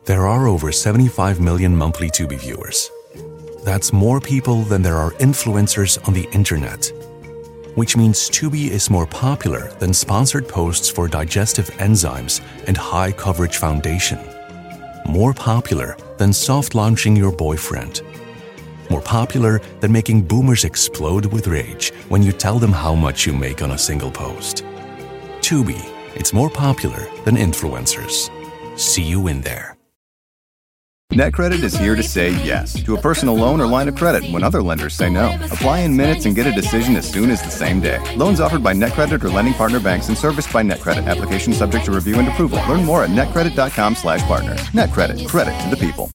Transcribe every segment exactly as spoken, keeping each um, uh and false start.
There are over seventy-five million monthly Tubi viewers. That's more people than there are influencers on the internet. Which means Tubi is more popular than sponsored posts for digestive enzymes and high coverage foundation. More popular than soft launching your boyfriend. More popular than making boomers explode with rage when you tell them how much you make on a single post. Tubi, it's more popular than influencers. See you in there. NetCredit is here to say yes to a personal loan or line of credit when other lenders say no. Apply in minutes and get a decision as soon as the same day. Loans offered by NetCredit or lending partner banks and serviced by NetCredit. Application subject to review and approval. Learn more at netcredit.com slash partners. NetCredit. Credit to the people.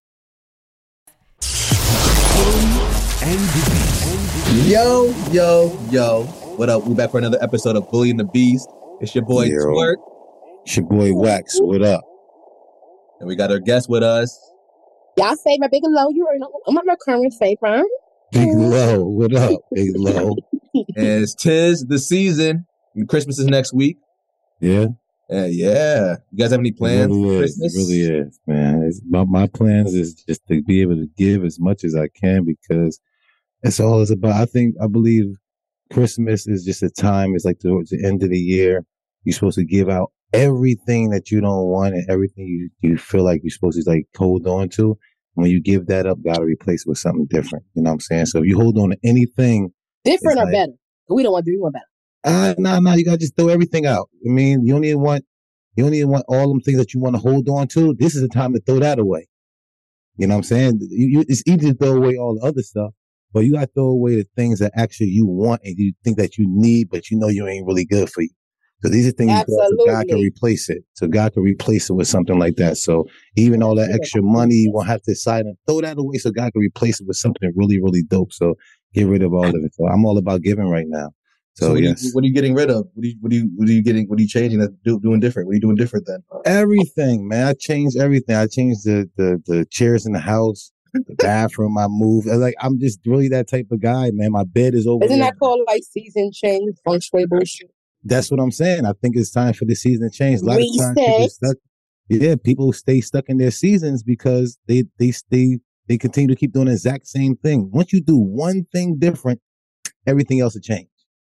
Yo, yo, yo. What up? We back for another episode of Bully and the Beast. It's your boy, Yo. Twerk. It's your boy, Wax. What up? And we got our guest with us. Y'all favorite Big Low, you already know. I'm my current favorite. Big Low. What up, Big Low? And it's tis the season. And Christmas is next week. Yeah. Uh, yeah. You guys have any plans it really for is. Christmas? It really is, man. It's, my, my plans is just to be able to give as much as I can because that's all it's about. I think, I believe Christmas is just a time. It's like towards the end of the year. You're supposed to give out everything that you don't want and everything you, you feel like you're supposed to like hold on to. When you give that up, got to replace it with something different. You know what I'm saying? So if you hold on to anything. Different or like, better? We don't want to do more better. Uh, no, no, you got to just throw everything out. I mean, you don't even want, you don't even want all them things that you want to hold on to. This is the time to throw that away. You know what I'm saying? You, you, it's easy to throw away all the other stuff, but you got to throw away the things that actually you want and you think that you need, but you know you ain't really good for you. So these are things Absolutely. you so God can replace it. So God can replace it with something like that. So even all that extra money, you won't have to decide and throw that away so God can replace it with something really, really dope. So get rid of all of it. So I'm all about giving right now. So, so what, yes. are you, what are you getting rid of? What are you, what are you, what are you getting? What are you changing? That's do, doing different. What are you doing different then? Everything, man. I changed everything. I changed the, the, the chairs in the house, the bathroom. I moved. I like, I'm just really that type of guy, man. My bed is over Isn't there. that called like season change, feng shui bullshit? That's what I'm saying. I think it's time for the season to change. A lot Reset. of times people stuck. Yeah, people stay stuck in their seasons because they they stay they continue to keep doing the exact same thing. Once you do one thing different, everything else will change.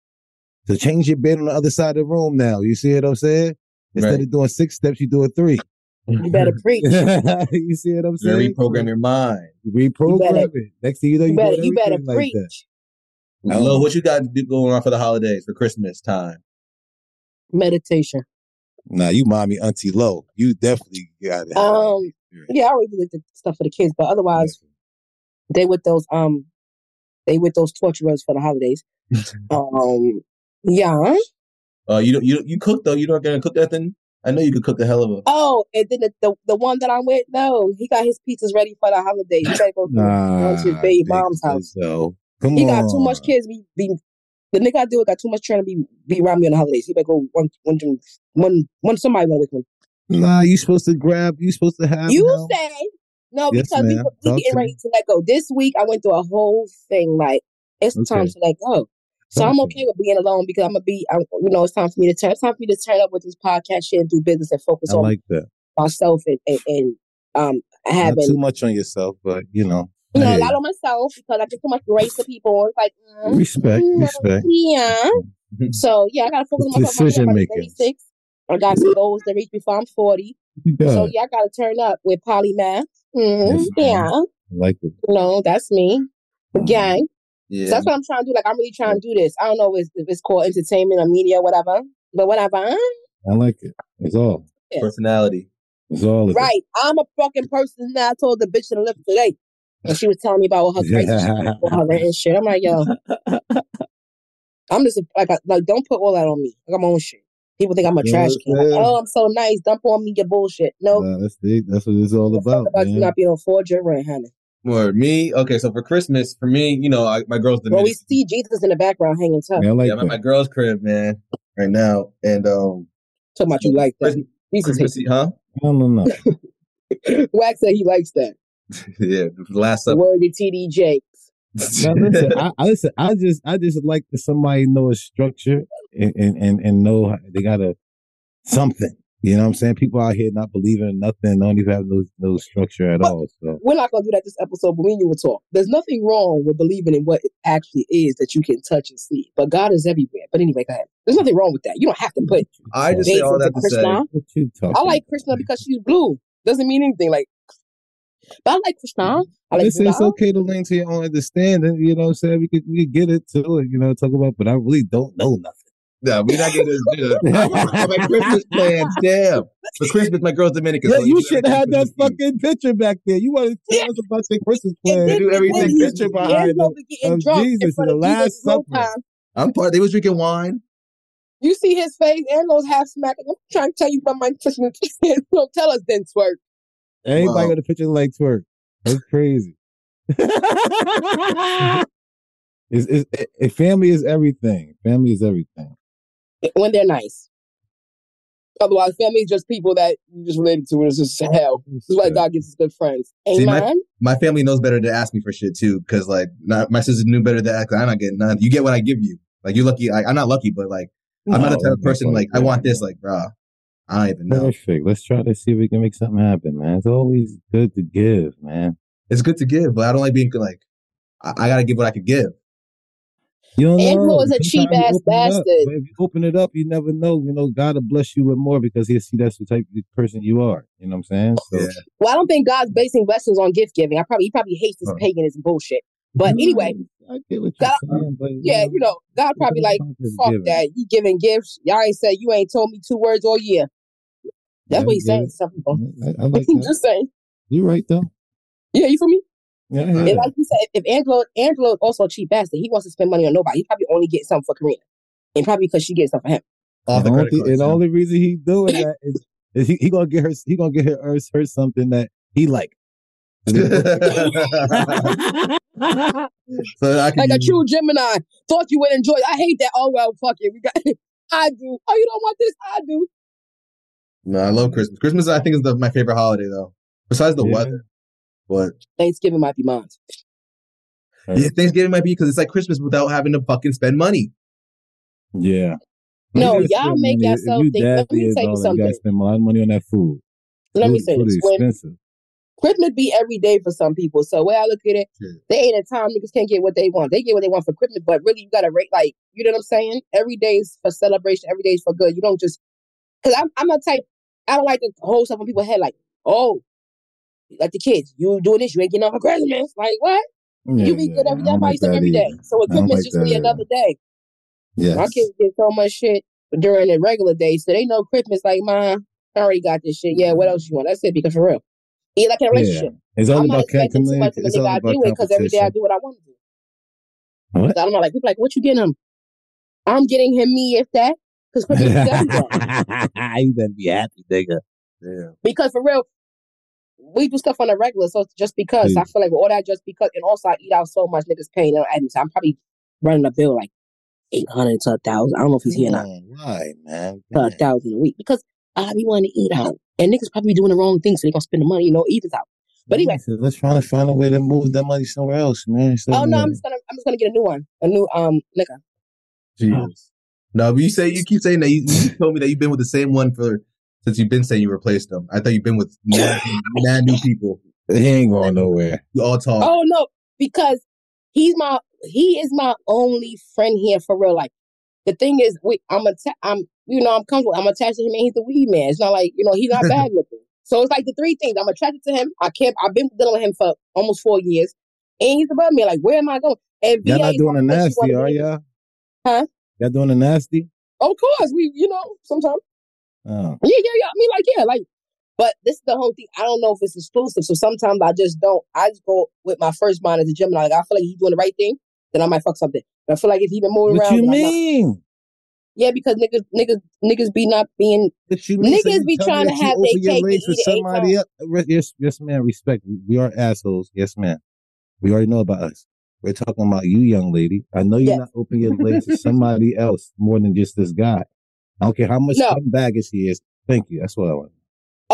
So change your bed on the other side of the room now. You see what I'm saying? Instead Right. of doing six steps, you do a three. You better preach. You see what I'm You saying? reprogram your mind. You reprogram You better- it. Next thing you know, you, You better, doing you better everything like that. preach. Lo, what you got going on for the holidays, for Christmas time? Meditation. Nah, you mommy Auntie Low. You definitely got it. Um, yeah, I already did the stuff for the kids, but otherwise, they with those um, they with those torturers for the holidays. um, yeah. Uh, you don't, you you cook though. You not gonna cook that thing? I know you could cook the hell of a. Oh, and then the, the the one that I'm with, no, he got his pizzas ready for the holidays. He gotta go to, Nah, to his baby mom's house. So come He on. got too much kids. Be, be the nigga I deal with got too much trying to be be around me on the holidays. He better go one one one one somebody went with him. Nah, you supposed to grab. You supposed to have. You help. say no Yes, because we, ma'am. we Talk getting to ready me. to let go. This week I went through a whole thing. Like it's Okay. time to let go. So Talk I'm to okay with being alone because I'm gonna be. I'm, you know, it's time for me to turn. It's time for me to turn up with this podcast shit and do business and focus I on like that. myself and, and, and um Not having too much on yourself, but you know. you know, hey, a lot on myself because I get so much grace to people. It's like, mm, Respect, mm, respect. yeah. So, yeah, I got to focus on myself. Decision I'm making. thirty-six. I got some goals to reach before I'm forty. Yeah, So, yeah, I got to turn up with polymath. Mm, Yes, yeah. ma'am. I like it. You know, that's me. Gang. Yeah. So, that's what I'm trying to do. Like, I'm really trying to do this. I don't know if it's, if it's called entertainment or media or whatever, but whatever. I like it. It's all. Yeah. Personality. It's all of Right. I'm a fucking person that I told the bitch to live today. And she was telling me about all her crazy shit, all her rent and shit. I'm like, yo, I'm just like, I- like, don't put all that on me. I got my own shit. People think I'm a You know trash what I'm can. Like, saying? oh, I'm so nice. Dump on me your bullshit. No, Nah, that's the, that's what it's all the fuck about, about you man. not being on forge your rent, honey. For me, okay. So for Christmas, for me, you know, I, my girl's the Well, we see Jesus in the background hanging tough. Yeah, I like yeah, my, that. my girl's crib, man, right now, and um, Talking about you like that. Christmas, Jesus Christmas, hates huh? I don't know. it. Wax said he likes that. Yeah, the last up. Word to T D Jakes. Now, listen, I, I listen. I just, I just like that somebody know a structure and and and, and know how- they got a something. You know what I'm saying? People out here not believing in nothing, don't even have no no structure at But all. So we're not gonna do that this episode, but we need to talk. There's nothing wrong with believing in what it actually is that you can touch and see. But God is everywhere. But anyway, go ahead. There's nothing wrong with that. You don't have to put I just say base all into that to say. Krishna. what you talking I like about? Krishna because she's blue. Doesn't mean anything. Like, but I like Krishna. I like Listen, it's Buddha. okay to lean to your own understanding. You know what I'm saying? We could we could get it to it, you know, talk about, but I really don't know nothing. No, we're not gonna do it. I'm on my Christmas plans, damn. For Christmas, my girl's Dominican. Yeah, so you do should everything have had that Christmas Eve. fucking picture back there. You wanted to tell us about your Christmas And plan. then, do and everything then Christmas picture Eve. behind Angelo the, be getting of drunk in Jesus in front the of Jesus Last the whole Supper. time. I'm part. They was drinking wine. You see his face. Angelo's half smacking. I'm trying to tell you about my Christmas plans. Don't tell us then, twerk. Everybody Wow. got a picture like twerk. That's crazy. it's, it's, it, it- family is everything. Family is everything. When they're nice. Otherwise, family is just people that you just related to, and it's just hell. This is why God gives us good friends. See, my- Amen. My family knows better to ask me for shit too, because like not, my sister knew better to ask. I'm not getting none. You get what I give you. Like you're lucky. Like, I'm not lucky, but like I'm not the type of person like I want this. Like, bro, I don't even know. Perfect. Let's try to see if we can make something happen, man. It's always good to give, man. It's good to give, but I don't like being like I, I gotta give what I could give. You don't Angelo know. is a Sometimes cheap you ass open it up, bastard. but if you open it up, you never know. You know, God will bless you with more because he'll see that's the type of person you are. You know what I'm saying? So, Yeah. Well, I don't think God's basing blessings on gift giving. I probably he probably hates this Huh. paganism bullshit. But anyway, I get what you're God, saying, but you yeah, know, you know, God probably like, just fuck giving. that. You giving gifts. Y'all ain't said you ain't told me two words all year. That's Yeah, what he's I get saying it. to some people. I, I like that. Just saying. You're right though. Yeah, you feel me? Yeah, I Yeah. hear And that. like you said, if Angelo Angelo is also a cheap bastard, he wants to spend money on nobody. He probably only gets something for Karina. And probably because she gets something for him. Off And the the credit only, card. and the too. only reason he doing that is, is he, he gonna get her he gonna get her, her, her something that he like. so I can Like a use- true Gemini. Thought you would enjoy it. I hate that. Oh well, fuck it. We got I do. Oh, you don't want this? I do. No, I love Christmas. Christmas, I think, is the, my favorite holiday, though. Besides the Yeah. weather, but Thanksgiving might be mine. yeah, Thanksgiving might be because it's like Christmas without having to fucking spend money. Yeah. No, You gotta y'all spend make money. yourself If you think. Let me daddy and tell you all that, you something. gotta spend a lot of money on that food. Let me Food- say food this. is When expensive. Christmas be every day for some people. So where I look at it, Yeah. they ain't a time niggas can't get what they want. They get what they want for Christmas, but really you gotta rate like, you know what I'm saying? Every day is for celebration, every day is for good. You don't just because I'm I'm a type I don't like to hold stuff on people's head like, oh, like the kids, you doing this, you ain't getting off for Christmas. Like what? Yeah, you be yeah, good yeah. every I day. I don't buy you like stuff that every day. either. So with I don't Christmas like just really that another day. Yes. My kids get so much shit during the regular days, so they know Christmas like, Mom, I already got this shit. Yeah, what else you want? That's it, because for real. Yeah, like in a Yeah. relationship. It's all I'm not about ca- expecting too much community. from a It's nigga. all I about do it because every day I competition. do what I want to do. What? So I'm not like, people like, what you getting him? I'm getting him me if that, because Christmas is every day. You better be happy, nigga. Yeah. Because for real, we do stuff on a regular, so it's just because. Yeah. I feel like all that just because, and also I eat out so much, niggas paying. And I'm probably running a bill like eight hundred to a thousand. I don't know if he's here or not. Why, man? To a thousand a week because I be wanting to eat out, and niggas probably doing the wrong thing, so they gonna spend the money, you know, evens out. But anyway, So let's try to find a way to move that money somewhere else, man. So, oh no, I'm just gonna, I'm just gonna get a new one, a new um nigga. Jesus. No, but you say you keep saying that you, you told me that you've been with the same one for since you've been saying you replaced them. I thought you've been with mad, mad new people. he ain't going nowhere. You all talk. Oh no, because he's my, he is my only friend here for real. Like the thing is, we, I'm a, I'm, you know, I'm comfortable. I'm attached to him, and he's the weed man. It's not like, you know, he's not bad looking. So it's like the three things. I'm attracted to him. I can't. I've been dealing with him for almost four years, and he's above me. Like, where am I going? And Y'all V A not is doing my the friend. She nasty, wanted are me- y'all? Huh? Y'all doing the nasty? Of course, we, you know, sometimes. Oh. Yeah, yeah, yeah. I mean, like, yeah, like, but this is the whole thing. I don't know if it's exclusive. So sometimes I just don't. I just go with my first mind as a Gemini. Like, I feel like he's doing the right thing, then I might fuck something. But I feel like if he been moving What around, you then I'm not. mean? Yeah, because niggas, niggas, niggas be not being. What you mean? Niggas you be tell me trying that to you have open they your cake and legs for eat it eight somebody else? Re- Yes, yes, man. Respect. We are assholes. Yes, man. We already know about us. We're talking about you, young lady. I know you're Yes. not opening your legs to somebody else more than just this guy. I don't care how much No. fun baggage he is. Thank you. That's what I want. Oh no,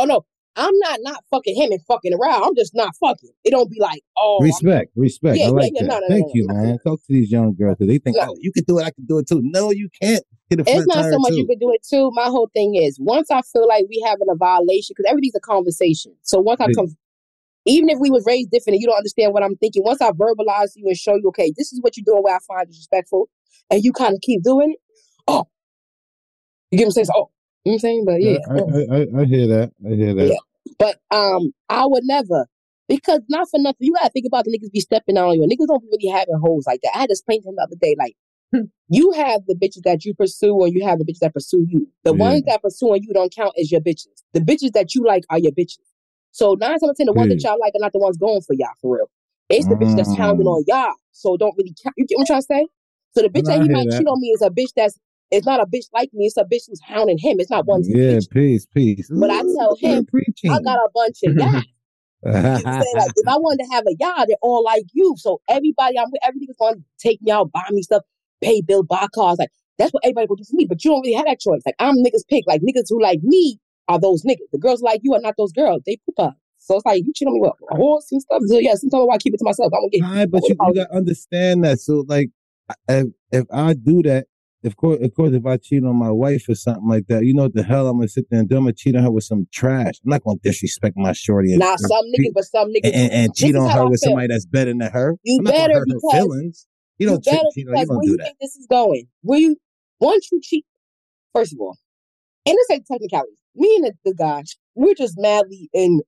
I'm not not fucking him and fucking around. I'm just not fucking. It don't be like, oh, respect, I'm, respect. yeah, I like yeah, yeah, that. no, no, Thank no, you, no, man. no. Talk to these young girls. They think, No. oh, you can do it. I can do it too. No, you can't. Get a flat It's not tire so much too. you can do it too. My whole thing is once I feel like we having a violation, because everything's a conversation. So once I Yeah. come, even if we was raised different and you don't understand what I'm thinking, once I verbalize you and show you, okay, this is what you're doing where I find disrespectful, and you kind of keep doing it, oh, you get what I'm saying? So, oh, you know what I'm saying? But yeah, I, I, I, I hear that. I hear that. yeah. But um, I would never, because not for nothing. You gotta think about the niggas be stepping out on you. Niggas don't really having hoes like that. I had to explain to him the other day, like. You have the bitches that you pursue, or you have the bitches that pursue you. The Yeah. ones that pursuing you don't count as your bitches. The bitches that you like are your bitches. So nine times out of ten, the ones that Yeah. y'all like are not the ones going for y'all for real. It's the bitch that's hounding Mm. on y'all. So don't really count. You get what I'm trying to say? So the bitch No, that I he hear might that. cheat on me is a bitch that's it's not a bitch like me. It's a bitch who's hounding him. It's not one to Yeah, bitch. peace, peace. But I tell him, preaching. I got a bunch of y'all. You know what I'm saying? Like if I wanted to have a y'all, they're all like you. So everybody I'm with, everything's going to take me out, buy me stuff, pay bill, buy cars. Like that's what everybody will do for me. But you don't really have that choice. Like I'm niggas pick. Like niggas who like me are those niggas. The girls like you are not those girls. They poop up. So it's like you cheat on me with a horse and stuff. So yeah, sometimes I keep it to myself. I'm gonna get. All right, but you, you gotta understand that. So like, if if I do that, of course, of course, if I cheat on my wife or something like that, you know what the hell I'm gonna sit there and do? I'm gonna cheat on her with some trash. I'm not gonna disrespect my shorty. And, Now some niggas, but some niggas, and, and, and cheat on her with feel. somebody that's better than her. You I'm not better gonna hurt because her feelings. You don't you better cheat on. because You don't where do you that. think this is going? Where you once you cheat, first of all, and this ain't technicalities. Me and the, the guy, we're just madly in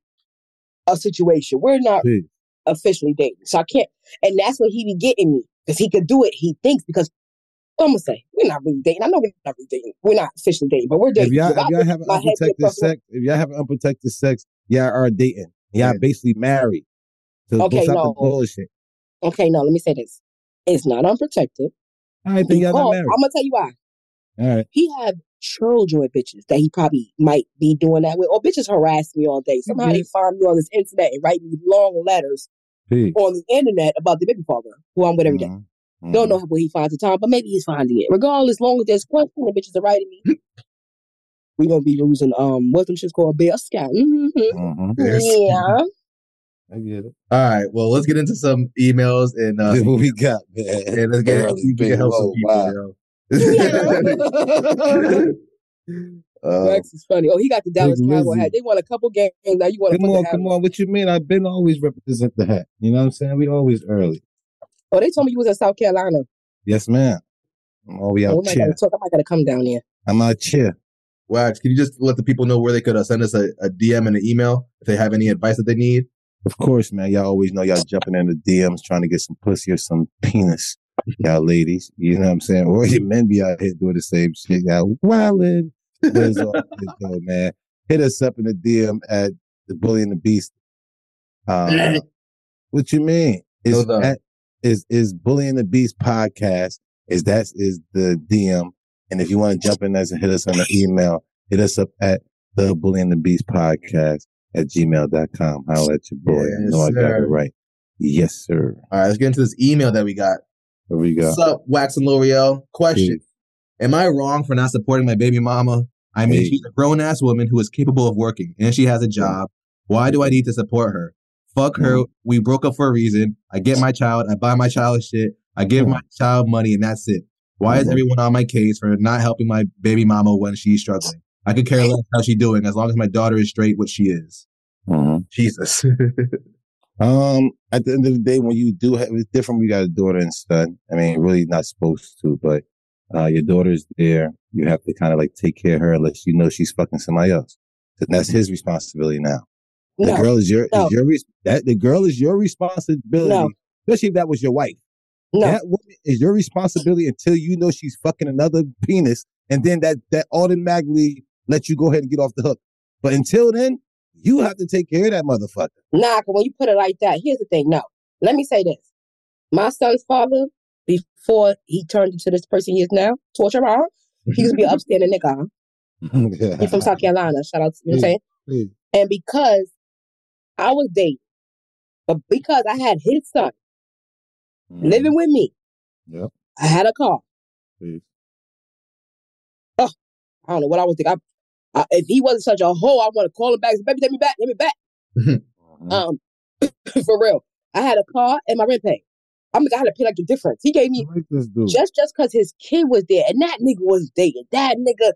a situation. We're not Peace. officially dating, so I can't. And that's what he be getting me because he could do it. He thinks because I'm gonna say we're not really dating. I know we're not really dating. We're not officially dating, but we're dating. If y'all, So if I y'all think have my head be unprotected across the- sex, if y'all have unprotected sex, y'all are dating. Y'all Yeah. basically married. So Okay, stop no. the bullshit. Okay, no. Let me say this: it's not unprotected. All right, then y'all not Because married. I'm gonna tell you why. All right. He had children with bitches that he probably might be doing that with, or bitches harass me all day. Somehow Mhm. they find me on this internet and write me long letters Peace. on the internet about the baby father who I'm with every day. Mhm. Don't know where he finds the time, but maybe he's finding it. Regardless, as long as there's question, the bitches are writing me. We're gonna be using um what's them shit's called Bear Scout. Mm-hmm. Mhm. Yeah. I get it. All right, well, let's get into some emails and uh, What we got, man? and let's get Early, see if we big, can help some whoa, people. wow. Yo. Uh, Max is funny. Oh, he got the Dallas Big Cowboy Lizzie. hat. They won a couple games. Now you want to Come put on, the hat come on. on. What you mean? I've been always represent the hat. You know what I'm saying? We always early. Oh, they told me you was in South Carolina. Yes, ma'am. I'm always Oh, out we might gotta cheer. talk. I might gotta come down there. I'm out cheer. Wax, can you just let the people know where they could uh, send us a, a D M and an email if they have any advice that they need? Of course, man. Y'all always know y'all jumping in the D Ms trying to get some pussy or some penis. Y'all ladies, you know what I'm saying? Or your men be out here doing the same shit. Y'all wildin'. But it's all good though, man. Hit us up in the D M at the Bully and the Beast. Uh, what you mean? Is Those are- at, is is Bully and the Beast podcast? Is that is the D M? And if you want to jump in us and hit us on the email, hit us up at the Bully and the Beast podcast at gmail dot com. Holla at your boy. Yes, I know I got sir. it right. Yes, sir. All right, let's get into this email that we got. Here we go. What's up, Wax and L'Oreal? Question. Am I wrong for not supporting my baby mama? I mean, Hey. she's a grown-ass woman who is capable of working, and she has a job. Why do I need to support her? Fuck her. Mm. We broke up for a reason. I get my child. I buy my child shit. I give Mm. my child money, and that's it. Why is Mhm. everyone on my case for not helping my baby mama when she's struggling? I could care less how she's doing as long as my daughter is straight, what she is. Mhm. Jesus. Um, at the end of the day, when you do have, it's different when you got a daughter and son. I mean, really not supposed to, but uh, your daughter's there. You have to kind of like take care of her unless you know she's fucking somebody else. And that's his responsibility now. The No, girl is your, no. is your, res- that the girl is your responsibility, No. especially if that was your wife. no. That woman is your responsibility until you know she's fucking another penis, and then that that automatically lets you go ahead and get off the hook. But until then, you have to take care of that motherfucker. Nah, 'cause when you put it like that, here's the thing. No, let me say this. My son's father, before he turned into this person he is now, torture around, he used to be an upstanding nigga. Huh? He's from South Carolina. Shout out to you know what I'm saying? Please. And because I was dating, but because I had his son living with me, Yep. I had a car. Please. I don't know what I was thinking. I, Uh, if he wasn't such a hoe, I want to call him back. Say, baby, take me back, take me back. Mm-hmm. Um, for real. I had a car and my rent paid. I'm like, I had to pay like the difference. He gave me I like this dude. just just because his kid was there, and that nigga was dating. That nigga,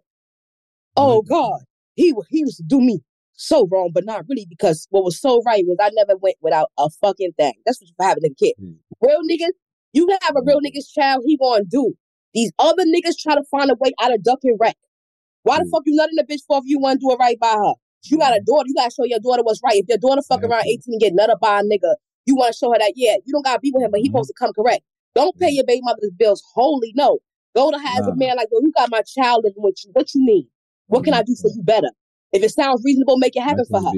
oh like God, he he used to do me so wrong, but not really, because what was so right was I never went without a fucking thing. That's what for having a kid. Mm. Real niggas, you can have a real nigga's child, he gonna do. These other niggas try to find a way out of duck and wreck. Why mm. the fuck you nutting the bitch for if you want to do it right by her? You got a daughter, you gotta show your daughter what's right. If your daughter fuck around eighteen and get nutted by a nigga, you want to show her that, yeah, you don't got to be with him, but he supposed to come correct. Don't pay your baby mother's bills wholly. No. Go to have nah. a man like, well, you got my child living with you. What you need? What can I do for you better? If it sounds reasonable, make it happen for her.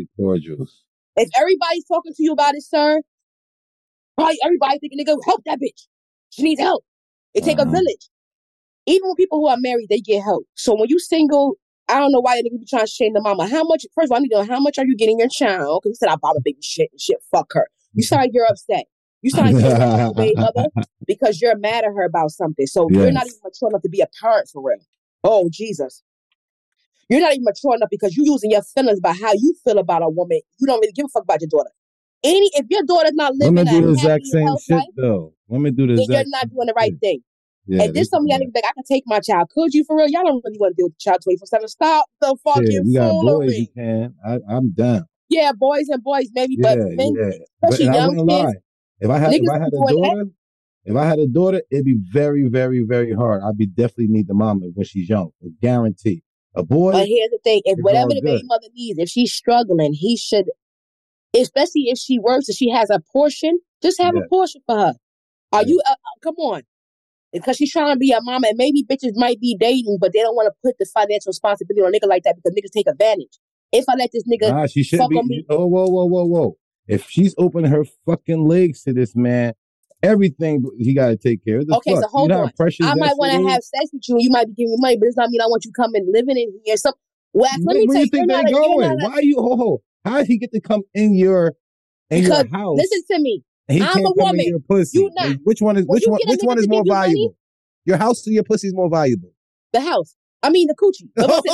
If everybody's talking to you about it, sir, probably everybody thinking, nigga, help that bitch. She needs help. It uh-huh. take a village. Even when people who are married, they get help. So when you single, I don't know why you niggas be trying to shame the mama. How much, first of all, I need to know how much are you getting your child? Because you said I bought a baby shit and shit. Fuck her. You sound like you're upset. You sound like you're upset with your mother because you're mad at her about something. So yes. you're not even mature enough to be a parent for real. Oh, Jesus. You're not even mature enough because you're using your feelings about how you feel about a woman. You don't really give a fuck about your daughter. Any If your daughter's not living Women do the exact happy, same shit, life, though. Women do the then exact you're not doing the right shit. thing. Yeah, and this something y'all niggas like, I can take my child. Could you for real? Y'all don't really want to deal with the child twenty-four seven. Stop the fucking shit, you got foolery. boys, you can. I, I'm down. Yeah, boys and boys, maybe, yeah, but men, yeah. especially but, young kids. Lie. If I had, if I had a daughter, that? if I had a daughter, it'd be very, very, very hard. I'd be definitely need the mama when she's young, guarantee. A boy. But here's the thing: if whatever the baby mother needs, if she's struggling, he should, especially if she works and she has a portion, just have yeah. a portion for her. Are yeah. you? Uh, come on. Because she's trying to be a mama, and maybe bitches might be dating, but they don't want to put the financial responsibility on a nigga like that because niggas take advantage. If I let this nigga nah, she should fuck be, on me, oh, whoa, whoa, whoa, whoa! If she's opening her fucking legs to this man, everything he got to take care of. The okay, fuck? so hold you know on. I might want to have sex with you, and you might be giving me money, but it's not mean I want you coming living in here. So, well, let where, me where tell you think they're going? Why are you? Ho ho! How did he get to come in your in because, your house? Listen to me. And he I'm can't a come woman. in your pussy. You not. Which one is when which one? Which one is more valuable? Money, your house or your pussy is more valuable? The house. I mean the coochie.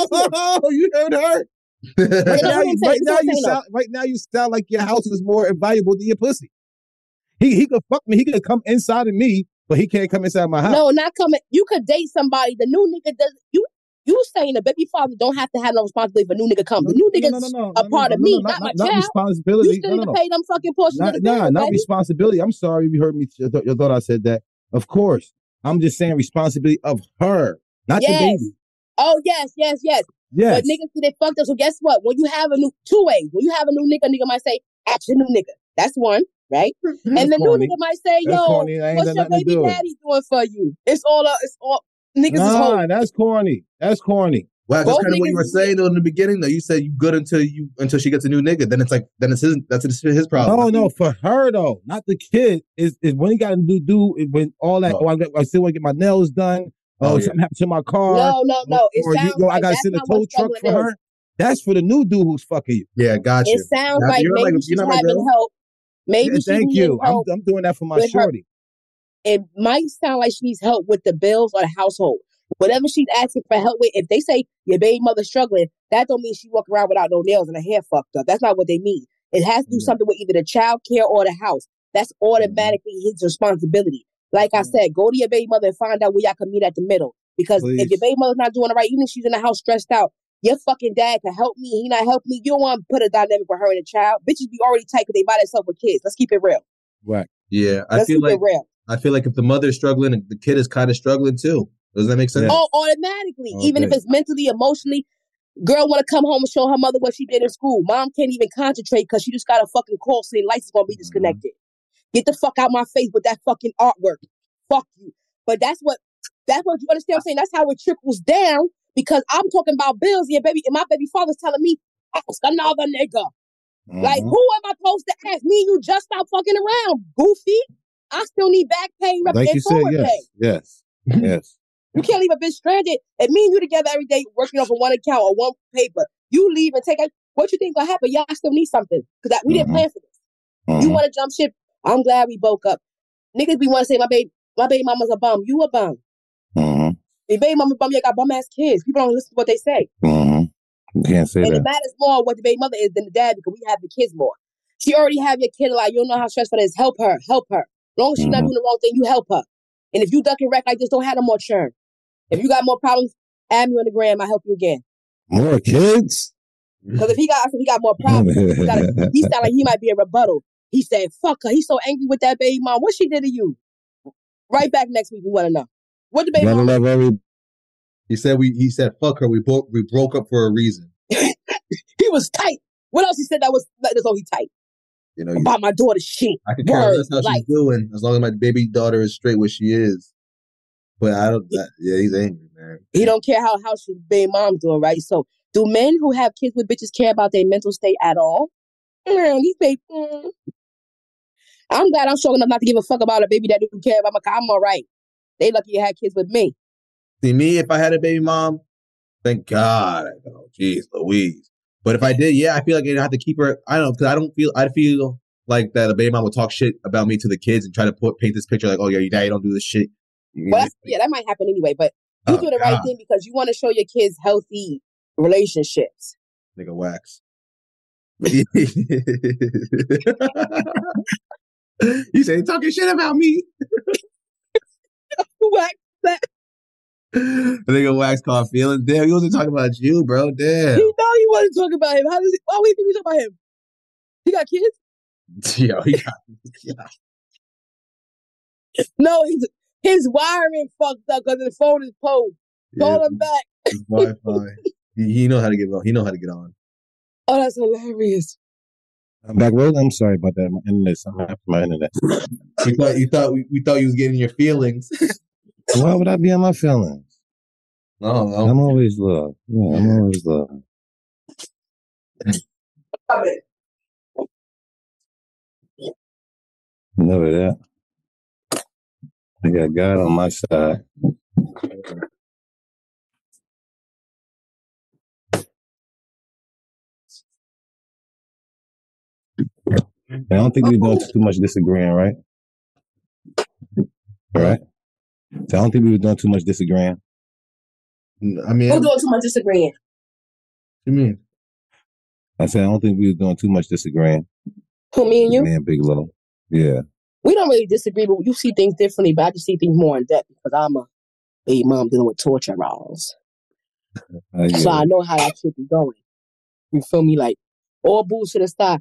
Oh, you heard her. right now, you, right, now you sound, right now you sound like your house is more valuable than your pussy. He he could fuck me. He could come inside of me, but he can't come inside my house. No, not coming. You could date somebody. The new nigga does. You you saying the baby father don't have to have no responsibility for new nigga come. The new nigga's no, no, no, no, a part no, of no, me, no, not, not my not child. Responsibility. You still no, need no, to pay them fucking portions not, of the Nah, bill, not baby. responsibility. I'm sorry if you heard me. You thought, you thought I said that. Of course. I'm just saying responsibility of her, not yes. the baby. Oh, yes, yes, yes. Yes. But niggas, they fucked up. So guess what? When you have a new, two ways. When you have a new nigga, nigga might say, ask your new nigga. That's one, right? That's and the corny. new nigga might say, that's yo, corny. what's your baby do daddy doing for you? It's all, uh, it's all, niggas nah, is whole. that's corny. That's corny. Well, that's kind of what you were saying though in the beginning. Though you said you good until you until she gets a new nigga. Then it's like then it's his that's his, his problem. No, no, for her though, not the kid. Is is when he got to do do when all that. Oh, oh I, got, I still want to get my nails done. Oh, oh yeah. Something happened to my car. No, no, no. It or sounds you, yo, like I gotta send a tow truck for her. Is. That's for the new dude who's fucking you. Yeah, gotcha. It sounds now, like maybe like, she's having help. Maybe yeah, she's thank you. I'm, help I'm doing that for my shorty. Her. It might sound like she needs help with the bills or the household. Whatever she's asking for help with, if they say your baby mother's struggling, that don't mean she walk around without no nails and her hair fucked up. That's not what they mean. It has to do mm-hmm. something with either the child care or the house. That's automatically mm-hmm. his responsibility. Like mm-hmm. I said, go to your baby mother and find out where y'all can meet at the middle. Because Please. if your baby mother's not doing it right, even if she's in the house stressed out, your fucking dad can help me. He not help me. You don't want to put a dynamic with her and the child. Bitches be already tight because they by themselves with kids. Let's keep it real. Right. Yeah, I Let's feel keep like it real. I feel like if the mother's struggling, the kid is kind of struggling too. Does that make sense? Oh, automatically. Okay. Even if it's mentally, emotionally. Girl want to come home and show her mother what she did in school. Mom can't even concentrate because she just got a fucking call saying lights is going to be disconnected. Mm-hmm. Get the fuck out my face with that fucking artwork. Fuck you. But that's what, that's what you understand what I'm saying? That's how it trickles down because I'm talking about bills and, baby, and my baby father's telling me, ask another nigga. Mm-hmm. Like, who am I supposed to ask? Me and you just stop fucking around, goofy. I still need back pay and like you forward said, yes, pay. Yes, yes. You can't leave a bitch stranded. And me and you together every day working off of one account or one paper. You leave and take it. What you think gonna happen? Y'all still need something. Because we mm-hmm. didn't plan for this. Mm-hmm. You want to jump ship? I'm glad we broke up. Niggas be want to say my baby, my baby mama's a bum. You a bum. Mm-hmm. Your baby mama bum, you got bum ass kids. People don't listen to what they say. Mm-hmm. You can't say and that. it matters more what the baby mother is than the dad because we have the kids more. She already have your kid like, you don't know how stressful it is. Help her, help her. As long as she's mm-hmm. not doing the wrong thing, you help her. And if you duck and wreck like this, don't have no more churn. If you got more problems, add me on the gram. I'll help you again. More kids? Because if he got, if he got more problems, he, gotta, he sound like he might be a rebuttal. He said, fuck her. He's so angry with that baby mom. What she did to you? Right back next week, we want to know. What the baby mom love every... He said, we. He said, fuck her. We broke, we broke up for a reason. He was tight. What else he said that was, that's all he tight? You know, about my daughter's shit. I can care less how like, she's doing as long as my baby daughter is straight where she is. But I don't. That, yeah, he's angry, man. He don't care how how his baby mom's doing, right? So, do men who have kids with bitches care about their mental state at all? Man, these baby. Mm. I'm glad I'm strong enough not to give a fuck about a baby that don't care about my. I'm all right. They lucky you had kids with me. See me, if I had a baby mom, thank God. Oh, jeez, Louise. But if I did, yeah, I feel like I'd have to keep her. I don't know, because I don't feel, I feel like that a baby mom would talk shit about me to the kids and try to put paint this picture like, oh, yeah, your daddy don't do this shit. Well, that's, yeah, that might happen anyway, but you oh, do the God. right thing because you want to show your kids healthy relationships. Nigga, wax. You say talking shit about me. Wax that. I think a wax called feelings. Damn, he wasn't talking about you, bro. Damn. He know you want to talk about him. How does he, why would you think we talk about him? He got kids? Yo, he got yeah. No, he's, his wiring fucked up because his phone is pulled. Call yeah, him back. His Wi-Fi. he, he know how to get on. He know how to get on. Oh, that's hilarious. I'm back, Roll. I'm sorry about that. My internet. I'm after my internet. we thought you thought we, we thought you was getting your feelings. Why would I be on my feelings? No, no. I'm always loved. Yeah, I'm always loved. Never that. I got God on my side. I don't think we're doing too much disagreeing, right? All right. So I don't think we were doing too much disagreeing. I mean, we're doing too much disagreeing. What do you mean? I said I don't think we were doing too much disagreeing. Who, me and you? Me and Big Low. Yeah. We don't really disagree, but you see things differently. But I just see things more in depth because I'm a baby mom dealing with torture rounds. Uh, yeah. So I know how that should be going. You feel me? Like all bullshit aside.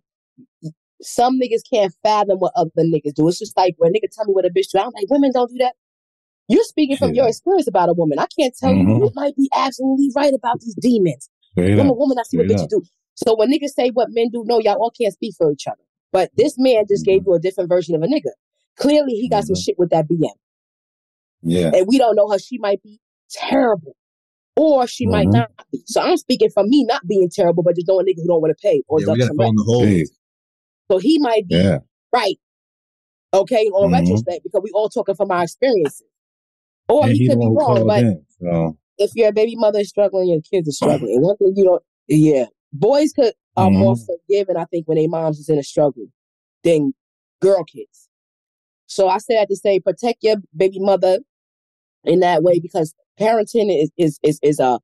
Some niggas can't fathom what other niggas do. It's just like when a nigga tell me what a bitch do. I'm like, women don't do that. You're speaking from yeah. your experience about a woman. I can't tell mm-hmm. you. You might be absolutely right about these demons. Straight I'm up. a woman. I see what bitches do. So when niggas say what men do, no, y'all all can't speak for each other. But this man just mm-hmm. gave you a different version of a nigga. Clearly, he got mm-hmm. some shit with that B M. Yeah. And we don't know her. She might be terrible. Or she mm-hmm. might not be. So I'm speaking from me not being terrible, but just knowing niggas who don't want to pay. Or yeah, we got to phone the whole. Hey. So he might be yeah. right, okay, on mm-hmm. retrospect, because we all talking from our experiences. Or and he, he could be wrong, but in, so. if your baby mother is struggling, your kids are struggling. And one thing you don't, yeah, boys could are mm-hmm. more forgiving, I think, when their moms is in a struggle than girl kids. So I say that to say, protect your baby mother in that way, because parenting is is is, is a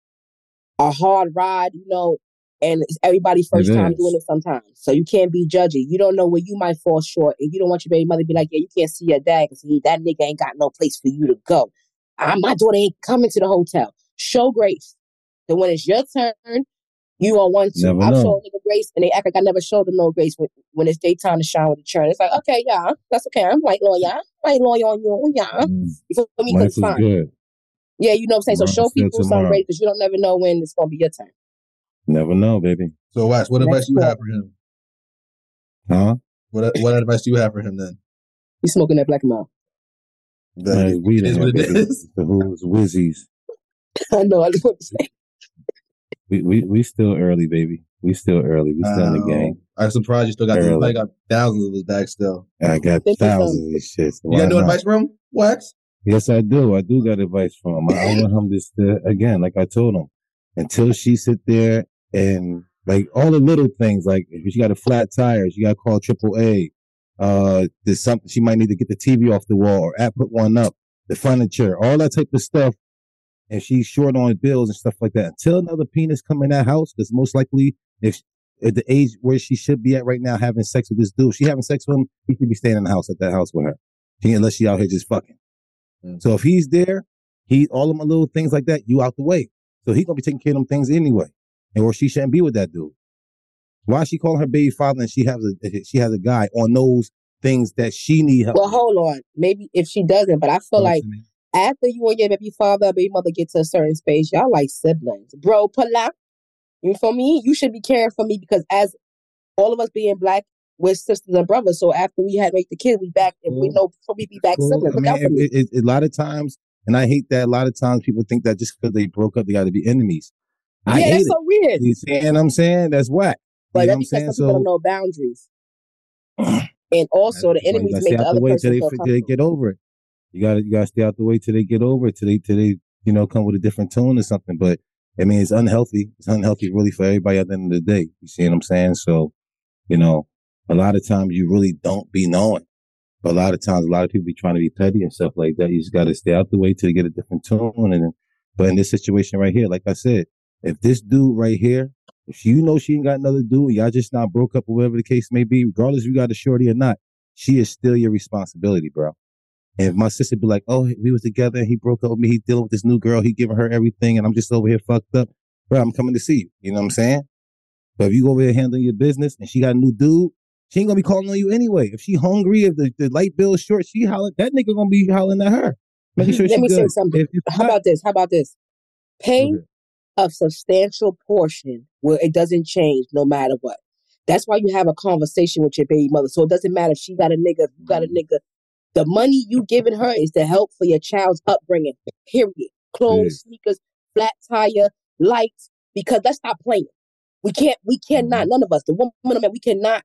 a hard ride, you know. And it's everybody's first it time is. doing it sometimes. So you can't be judgy. You don't know where you might fall short. And you don't want your baby mother to be like, yeah, you can't see your dad because that nigga ain't got no place for you to go. I, my daughter ain't coming to the hotel. Show grace. Then when it's your turn, you on one, two. I've shown nigga grace and they act like I never showed them no grace when, when it's their time to shine with the churn. It's like, okay, yeah, that's okay. I'm white loyal, yeah. White loyal on you, yeah. Mm. You feel me? It's fine. Good. Yeah, you know what I'm saying? So show people some grace because you don't never know when it's going to be your turn. Never know, baby. So, Wax, what advice do you have for him? Huh? What What advice do you have for him then? He's smoking that black mouth. That is weed. Is what it is. The who's whizzies. I know. I just want to say. We we we still early, baby. We still early. We still um, in the game. I'm surprised you still got. These, I got thousands of those bags still. I got thousands of these shits. So you got no advice from him, Wax? Yes, I do. I do got advice from him. I want him to still, again, like I told him, until she sit there. And like all the little things, like if she got a flat tire, she got to call triple A. Uh, there's something she might need to get the T V off the wall or app put one up, the furniture, all that type of stuff. and she's short on bills and stuff like that, until another penis come in that house, because most likely, if at the age where she should be at right now, having sex with this dude, she having sex with him, he could be staying in the house at that house with her. She, unless she out here just fucking. Mm. So if he's there, he all of my little things like that, you out the way. So he gonna be taking care of them things anyway, and or she shouldn't be with that dude. Why is she calling her baby father and she has a she has a guy on those things that she need help? Well, hold on. Maybe if she doesn't, but I feel like after you and your baby father, baby mother get to a certain space, y'all like siblings, bro. Pull out. You for me, you should be caring for me because as all of us being black, we're sisters and brothers. So after we had make the kid, we back and cool. we know we be back cool. siblings. I mean, it, it, it, a lot of times, and I hate that a lot of times people think that just because they broke up, they got to be enemies. I yeah, hate that's it. so weird. You see what I'm saying? That's whack. But you know that's because some people don't know boundaries. And also the enemies make the other person feel comfortable. Till they get over it. You gotta you gotta stay out the way till they get over it, till they till they, you know, come with a different tone or something. But I mean, it's unhealthy. It's unhealthy really for everybody at the end of the day. You see what I'm saying? So, you know, a lot of times you really don't be knowing. But a lot of times, a lot of people be trying to be petty and stuff like that. You just got to stay out the way till they get a different tone. And but in this situation right here, like I said, if this dude right here, if you know she ain't got another dude, y'all just not broke up or whatever the case may be, regardless if you got a shorty or not, she is still your responsibility, bro. And if my sister be like, oh, we was together and he broke up with me, he dealing with this new girl, he giving her everything, and I'm just over here fucked up, bro, I'm coming to see you. You know what I'm saying? But if you go over here handling your business and she got a new dude, she ain't gonna be calling on you anyway. If she hungry, if the, the light bill is short, she hollering, that nigga gonna be hollering at her. Making sure Let she me good. say something. How about this? How about this? Pay Okay. a substantial portion where it doesn't change no matter what. That's why you have a conversation with your baby mother. So it doesn't matter if she got a nigga, if you got a nigga. The money you giving her is to help for your child's upbringing, period. Clothes, yeah. sneakers, flat tire, lights, because let's stop playing. We can't, we cannot, mm-hmm. none of us, the woman and man, we cannot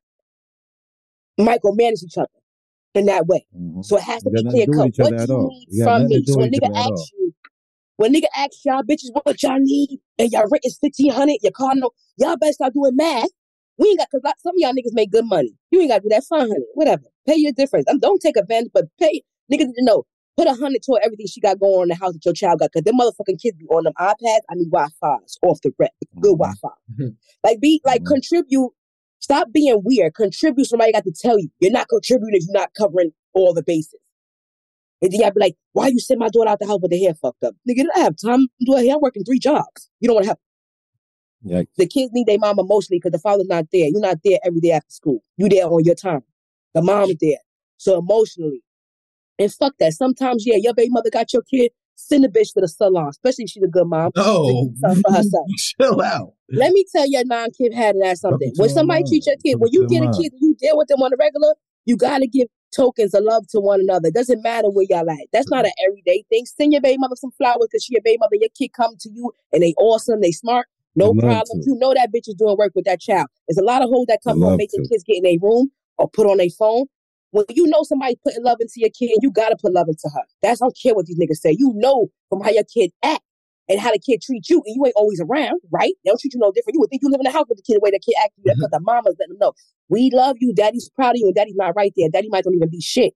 micromanage each other in that way. Mm-hmm. So it has to be clear cut. What do you need from me? So when nigga asks you, when nigga asks y'all bitches what y'all need and y'all rent is fifteen hundred, your car no, y'all better start doing math. We ain't got, cause some of y'all niggas make good money. You ain't got to do that five hundred, whatever. Pay your difference. Um, don't take advantage, but pay, niggas need to know. Put a hundred toward everything she got going on in the house that your child got. Cause them motherfucking kids be on them iPads. I mean Wi-Fi's off the rep. Good mm-hmm. Wi-Fi. Mm-hmm. Like be, like mm-hmm. contribute. Stop being weird. Contribute. Somebody got to tell you. You're not contributing if you're not covering all the bases. And then y'all be like, why you send my daughter out the house with her hair fucked up? Nigga, I don't have time to do her hair. I'm working three jobs. You don't want to help. Yikes. The kids need their mom emotionally because the father's not there. You're not there every day after school. You there on your time. The mom's there. So emotionally. And fuck that. Sometimes, yeah, your baby mother got your kid. Send the bitch to the salon, especially if she's a good mom. No. For herself. Chill out. Let me tell your non-kid had that something. When somebody treats your kid, when you get a kid and you deal with them on a regular, you got to give tokens of love to one another. It doesn't matter where y'all at. That's not an everyday thing. Send your baby mother some flowers because she your baby mother. Your kid come to you and they awesome, they smart. No problem. You know that bitch is doing work with that child. There's a lot of hoes that come home making to. kids get in their room or put on their phone. When you know somebody putting love into your kid, you got to put love into her. That's, I don't care what these niggas say. You know from how your kid act and how the kid treats you, and you ain't always around, right? They don't treat you no different. You would think you live in the house with the kid the way the kid acts. That's because the mama's letting them know. We love you. Daddy's proud of you, and daddy's not right there. Daddy might not even be shit.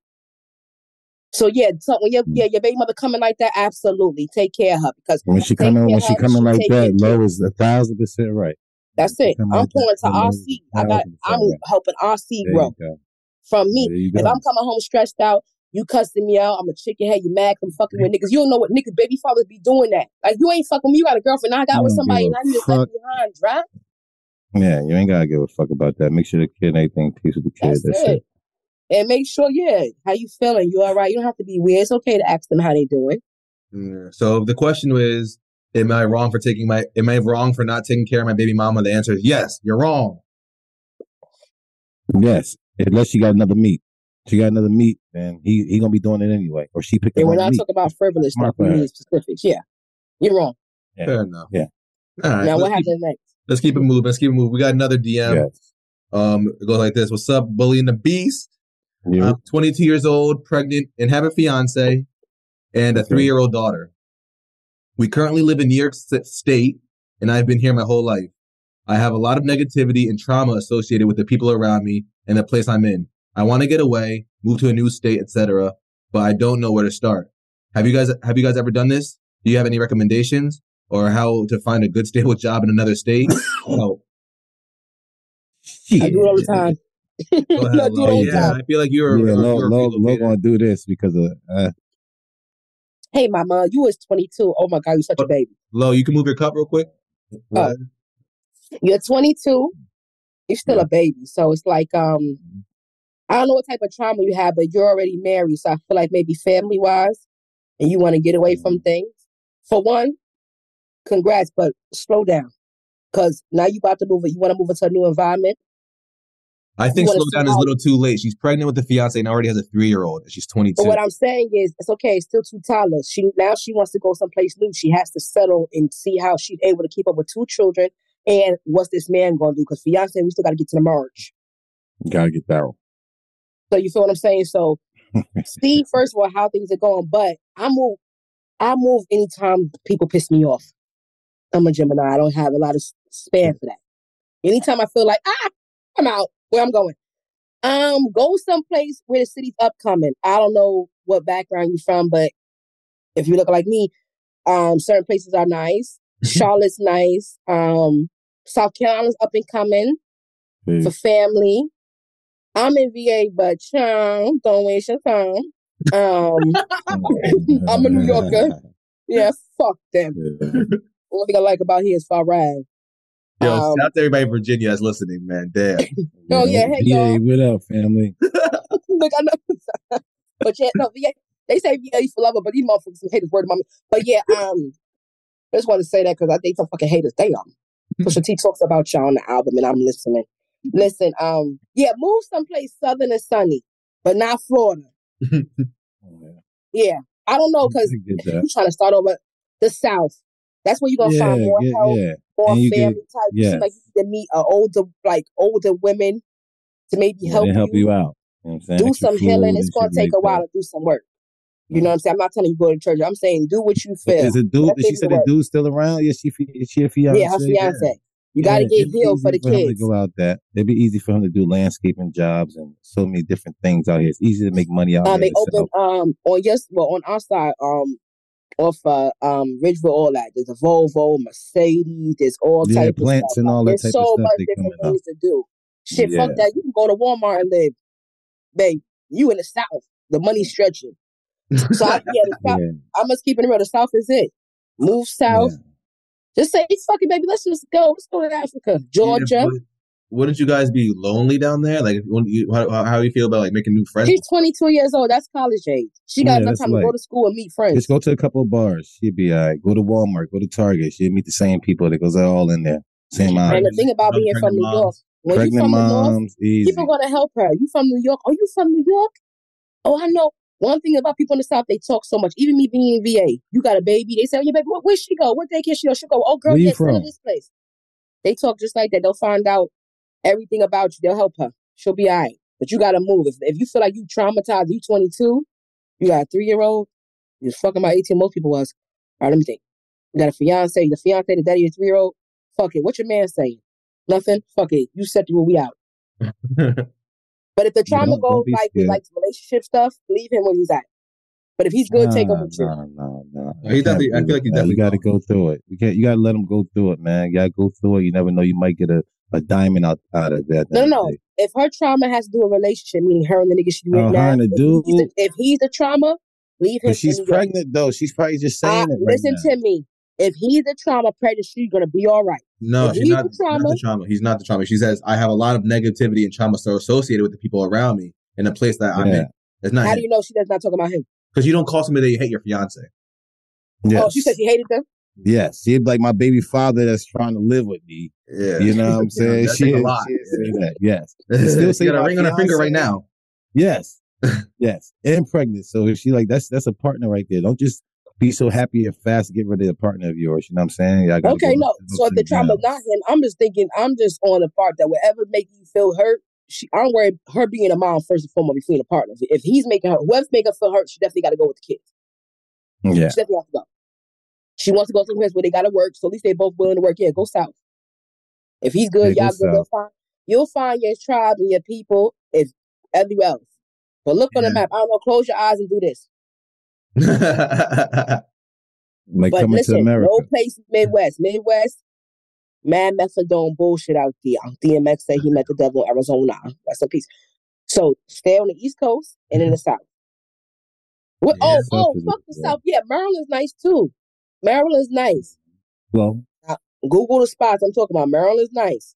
So yeah, so when your yeah, your baby mother coming like that, absolutely take care of her because when she coming when she coming like that, Lo is a thousand percent right. That's it. I'm like pouring to R C. I got. I'm right. helping R C grow from me. If I'm coming home stressed out, you cussing me out. I'm a chicken head. You mad? I'm fucking with niggas. You don't know what niggas baby fathers be doing that. Like you ain't fucking me. You got a girlfriend. Now I got you with somebody, and I need to left behind. Right? Yeah, you ain't gotta give a fuck about that. Make sure the kid ain't think peace with the kid. That's, That's it. it. And make sure, yeah, how you feeling? You all right? You don't have to be weird. It's okay to ask them how they doing. Yeah. So the question is, am I wrong for taking my, am I wrong for not taking care of my baby mama? The answer is yes, you're wrong. Yes, unless she got another meat. She got another meat, and he he gonna be doing it anyway. Or she picked up. And we're not talking about frivolous stuff. We need specifics. Yeah, you're wrong. Yeah. Fair enough. Yeah. All right. Now what happens next? Let's keep it moving. Let's keep it moving. We got another D M. Yes. Um, it goes like this. What's up, Bully and the Beast? Yeah. I'm twenty-two years old, pregnant, and have a fiance and a okay. three-year-old daughter. We currently live in New York State, and I've been here my whole life. I have a lot of negativity and trauma associated with the people around me and the place I'm in. I want to get away, move to a new state, et cetera, but I don't know where to start. Have you guys have you guys ever done this? Do you have any recommendations or how to find a good stable job in another state? Oh, I do it all the time. go ahead, I do it Lo. all the Yeah, time. I feel like you're, Yeah, you're, Lo, you're a Lo, Lo relocator. gonna do this because of uh, Hey, mama, you was twenty-two. Oh my God, you're such a baby. Lo, you can move your cup real quick. Oh, you're twenty-two. You're still Yeah. a baby. So it's like, um, I don't know what type of trauma you have, but you're already married. So I feel like maybe family wise, and you want to get away from things. For one, congrats, but slow down. Because now you about to move it. You want to move into a new environment. I You think wanna slow see down is a how- little too late. She's pregnant with a fiance and already has a three-year-old. She's But twenty-two. what I'm saying is, it's okay. It's still two toddlers. She now she wants to go someplace new. She has to settle and see how she's able to keep up with two children. And what's this man going to do? Because fiance, we still got to get to the marriage. you gotta get that one. So you feel what I'm saying? So see, first of all, how things are going. But I move, I move anytime people piss me off. I'm a Gemini. I don't have a lot of span for that. Anytime I feel like, ah, I'm out. Where I'm going. Um, go someplace where the city's upcoming. I don't know what background you're from, but if you look like me, um, certain places are nice. Charlotte's nice. Um, South Carolina's up and coming Yeah. for family. I'm in V A, but um, don't waste your time. Um, I'm a New Yorker. Yeah, fuck them. One thing I like about here is Farrell. Yo, Um, shout out to everybody in Virginia that's listening, man. Damn. Oh, yeah, hey, V A, y'all. what up, family? Look, I know. But yeah, no, V A, they say V A for lover, but these motherfuckers some haters word of mommy. But yeah, um, I just want to say that because I think some fucking haters. Damn. Pusha T talks about y'all on the album, and I'm listening. Listen, um, yeah, move someplace southern and sunny, but not Florida. Yeah, I don't know because I get that. you're trying to start over the South. That's where you're gonna Yeah, find more yeah, help, yeah. more And you family get- type. You seem yes. like you need to meet a older, like older women to maybe Yeah, help they you. help you out. You know what I'm saying? Do Extra some food healing. and It's gonna shit take like a while that. to do some work. You know what I'm saying? I'm not telling you go to church. I'm saying do what you But feel. is a dude? That Did she takes say the the work. dude's still around? Yeah, she is she a fiance? Yeah, her fiance. You got to Yeah, get it'd be healed for easy the him to kids. go out that. It'd be easy for him to do landscaping jobs and so many different things out here. It's easy to make money out Um, here. they in the open South. um on yes, well on our side um off uh, um Ridgeville, all that. There's a Volvo, Mercedes. There's all Yeah, type of plants stuff. and Like, all that there's type so of stuff much they different coming things to do. Shit, fuck Yeah. that. You can go to Walmart and live, babe. You in the South. The money's stretching. So I, yeah, the South. Yeah, I must keep it real. The South is it. Move south. yeah. Just say, fuck it, baby. Let's just go. Let's go to Africa, Georgia. Yeah, but wouldn't you guys be lonely down there? Like, when you, how, how how you feel about like making new friends? She's twenty-two years old. That's college age. She got Yeah, enough that's time to go like- to school and meet friends. Just go to a couple of bars. She'd be all right. Go to Walmart. Go to Target. She'd meet the same people that goes all in there. Same And aisle. the thing about Love being from pregnant New York, moms. when you Pregnant from the North, moms, easy. people gonna help her. You from New York? Oh, you from New York? Oh, I know. One thing about people in the South, they talk so much. Even me being in V A, you got a baby. They say, "Oh, your baby, where, where she go? What daycare she go? She'll go. Oh, girl, Where you yeah, send her from? this place." They talk just like that. They'll find out everything about you. They'll help her. She'll be all right. But you gotta move. If if you feel like you traumatized, you twenty-two, you got a three year old. You're fucking about eighteen. Most people was. All right, let me think. You got a fiance. The fiance, the daddy, your three year old. Fuck it. What your man saying? Nothing. Fuck it. You set the rule. We out. But if the Yeah, trauma don't- don't goes be like with scared. like relationship stuff, leave him where he's at. But if he's good, take him Nah, with you. nah, nah, nah. He You definitely- can't I feel like he do that. definitely You got to go through it. You can't. You got to let him go through it, man. You got to go through it. You never know. You might get a, a diamond out out of that. No, no, no. If her trauma has to do with relationship, meaning her and the nigga she with Oh, her now, and the if, dude? he's the, if he's the trauma, leave him. But she's in New York. pregnant though. She's probably just Uh, saying it right listen now. to me. If he's the trauma pregnant, she's gonna be all right. No, If she's he's not, the trauma- not the trauma. He's not the trauma. She says, I have a lot of negativity and trauma so associated with the people around me in a place that I'm Yeah. in. It's not How him. do you know she does not talk about him? Because you don't call somebody that you hate your fiance. Yes. Oh, she said she hated them. Yes. She'd be like my baby father that's trying to live with me. Yeah. You know what I'm saying? That she take a she'd lot. say that. Yes. Still say you got a my ring on her finger fiance? right now. Yes. Yes. And pregnant. So if she like that's that's a partner right there. Don't just be so happy and fast to get rid of a partner of yours. You know what I'm saying? Y'all gotta Okay, go no. up- So if up the and trauma down. not him, I'm just thinking. I'm just on the part that whatever make you feel hurt. She, I'm worried her being a mom first and foremost between the partners. If he's making her, whoever's making her feel hurt, she definitely got to go with the kids. Yeah. She definitely has to go. She wants to go somewhere where they got to work, so at least they both willing to work. Yeah, go south. If he's good, Yeah, y'all go good. They'll south. find, you'll find your tribe and your people if everywhere else. But look on the Yeah. map. I don't know. Close your eyes and do this. Like But coming to listen, America. no places Midwest. Midwest, mad methadone bullshit out there. D M X said he met the devil in Arizona. Rest in peace. So stay on the East Coast and in the South. What, Yeah. oh, South oh, is fuck the yeah. South. Yeah, Maryland's nice too. Maryland's nice. Well, Uh, Google the spots I'm talking about. Maryland's nice.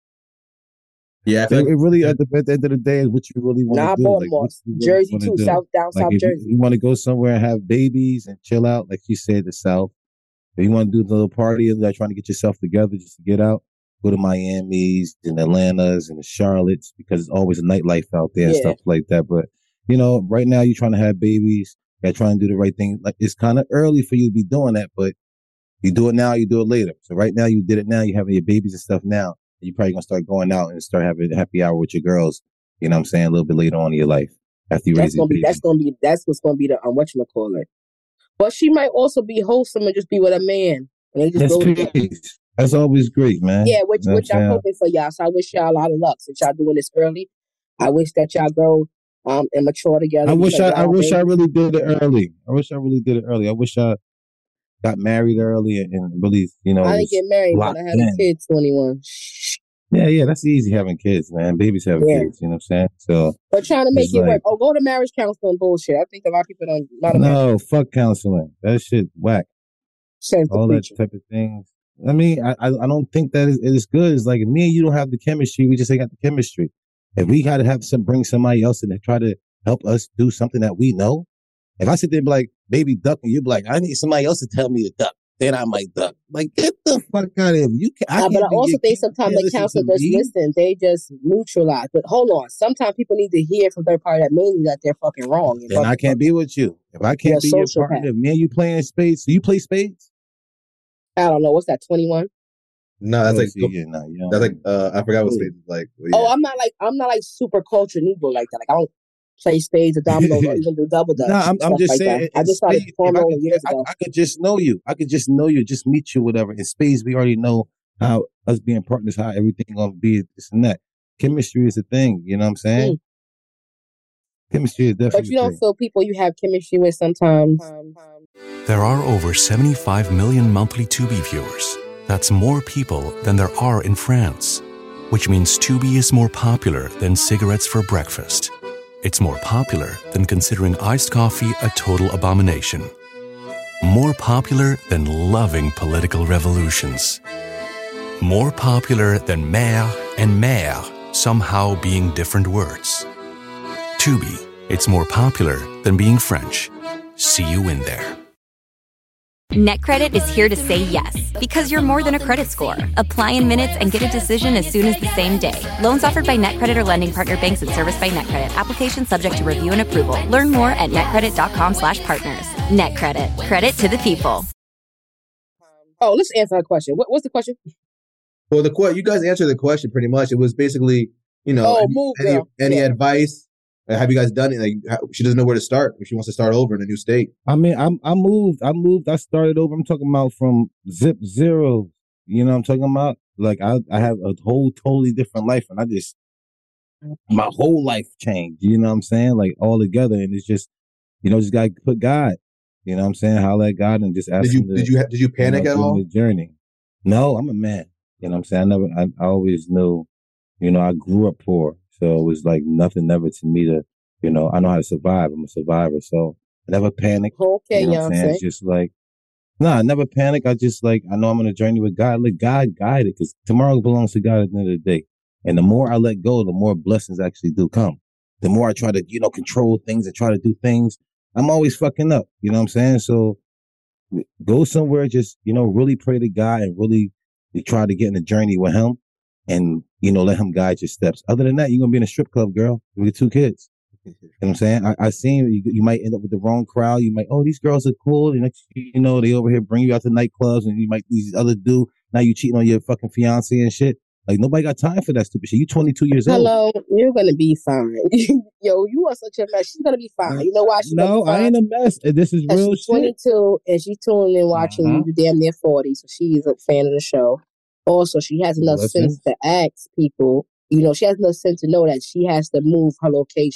Yeah, I it, feel like it really at the, at the end of the day is what you really want to Not do. Like Baltimore. what you really Jersey wanna too. do. South, down Like South if you, Jersey. you want to go somewhere and have babies and chill out, like you said, the South. If you want to do the little party and like trying to get yourself together just to get out, go to Miami's and Atlanta's and the Charlottes because it's always a nightlife out there and Yeah. stuff like that. But you know, right now you're trying to have babies, you're trying to do the right thing. Like it's kind of early for you to be doing that, but you do it now, you do it later. So right now you did it now, you're having your babies and stuff now. You're probably gonna start going out and start having a happy hour with your girls. You know what I'm saying? A little bit later on in your life after you That's raise your gonna be. baby. That's gonna be. That's what's gonna be the um, whatchamacallit. But she might also be wholesome and just be with a man, and they just That's go together. peace. That's always great, man. Yeah, which You know which what I'm I'm saying? hoping for y'all. So I wish y'all a lot of luck since y'all doing this early. I wish that y'all grow um and mature together. I wish I, because I y'all wish I babies. really did it early. I wish I really did it early. I wish I got married early and, and really, you know, I didn't was get married, but locked I had in. a kid. twenty-one. Yeah, yeah, that's easy having kids, man. Babies have Yeah. kids, you know what I'm saying? So But trying to make it's it work. like, Oh, go to marriage counseling bullshit. I think a lot of people don't. Not a marriage no, fuck counseling. That shit whack. sense the All that preacher. type of things. I mean, I I, I don't think that is, it is good. It's like if me and you don't have the chemistry, we just ain't got the chemistry. If we got to have some, bring somebody else in to try to help us do something that we know. If I sit there and be like, baby, duck, and you're like, I need somebody else to tell me to duck, then I might duck. Like, get the fuck out of here. You can, I Uh, can't but I be also your think kid. sometimes You the can't listen counselor to just me. listen. They just neutralize. But hold on. Sometimes people need to hear from third party that mainly that they're fucking wrong. And Then fuck, I can't be with you. If I you're can't a be your sociopath. partner, if me and you playing spades, do you play spades? I don't know. What's that, twenty-one? no, that's Oh, like see, yeah, no, you know, that's like uh, I forgot what Mm. spades is like. But Oh, yeah. I'm not like I'm not like super cultured Negro like that. Like I don't play spades or dominoes or even do double dutch No, I'm, and I'm stuff just like saying. that. In, I in just started spades, if performing I only could, years I, ago. I could just know you. I could just know you, just meet you, whatever. In spades, we already know how us being partners, how everything gonna be, this and that. Chemistry is a thing. You know what I'm saying? Mm. Chemistry is But definitely you a don't thing. feel people you have chemistry with sometimes. There are over seventy-five million monthly Tubi viewers. That's more people than there are in France, which means Tubi is more popular than cigarettes for breakfast. It's more popular than considering iced coffee a total abomination. More popular than loving political revolutions. More popular than mère and mère somehow being different words. Tubi, it's more popular than being French. See you in there. NetCredit is here to say yes, because you're more than a credit score. Apply in minutes and get a decision as soon as the same day. Loans offered by NetCredit or lending partner banks and serviced by NetCredit. Application subject to review and approval. Learn more at netcredit.com slash partners. NetCredit. Credit to the people. Oh, let's answer that question. What, what's the question? Well, the que- you guys answered the question pretty much. It was basically, you know, Oh, any, move, any, girl. any Yeah. advice? Uh, Have you guys done it? Like, how, she doesn't know where to start. If she wants to start over in a new state. I mean, I'm, I moved. I moved. I started over. I'm talking about from zip zero. You know what I'm talking about? Like, I, I have a whole totally different life. And I just, my whole life changed. You know what I'm saying? Like, all together. And it's just, you know, just got to put God. You know what I'm saying? Holler at God and just ask Did you him to, did you ha- did you panic you know, at give all? me the journey. No, I'm a man. You know what I'm saying? I never, I, I always knew, you know, I grew up poor. So it was like nothing never to me to, you know, I know how to survive. I'm a survivor. So I never panic. Okay, You know what I'm saying? Beyonce. It's just like, no, I never panic. I just like, I know I'm on a journey with God. Let God guide it because tomorrow belongs to God at the end of the day. And the more I let go, the more blessings actually do come. The more I try to, you know, control things and try to do things, I'm always fucking up. You know what I'm saying? So go somewhere, just, you know, really pray to God and really try to get in the journey with him and, you know, let him guide your steps. Other than that, you're going to be in a strip club, girl, with your two kids. You know what I'm saying? I, I seen you, you might end up with the wrong crowd. You might, oh, these girls are cool. And next thing you know, they over here bring you out to nightclubs and you might, these other dude, now you cheating on your fucking fiance and shit. Like, nobody got time for that stupid shit. You twenty-two years old. Hello, you're gonna be fine. Yo, you are such a mess. She's gonna be fine. You know why she's gonna No, be fine? I ain't a mess. This is Because real she's shit. twenty-two and she's tuning in watching Uh-huh. you. You're damn near forty, so she's a fan of the show. Also, she has enough Listen. sense to ask people. You know, she has enough sense to know that she has to move her location.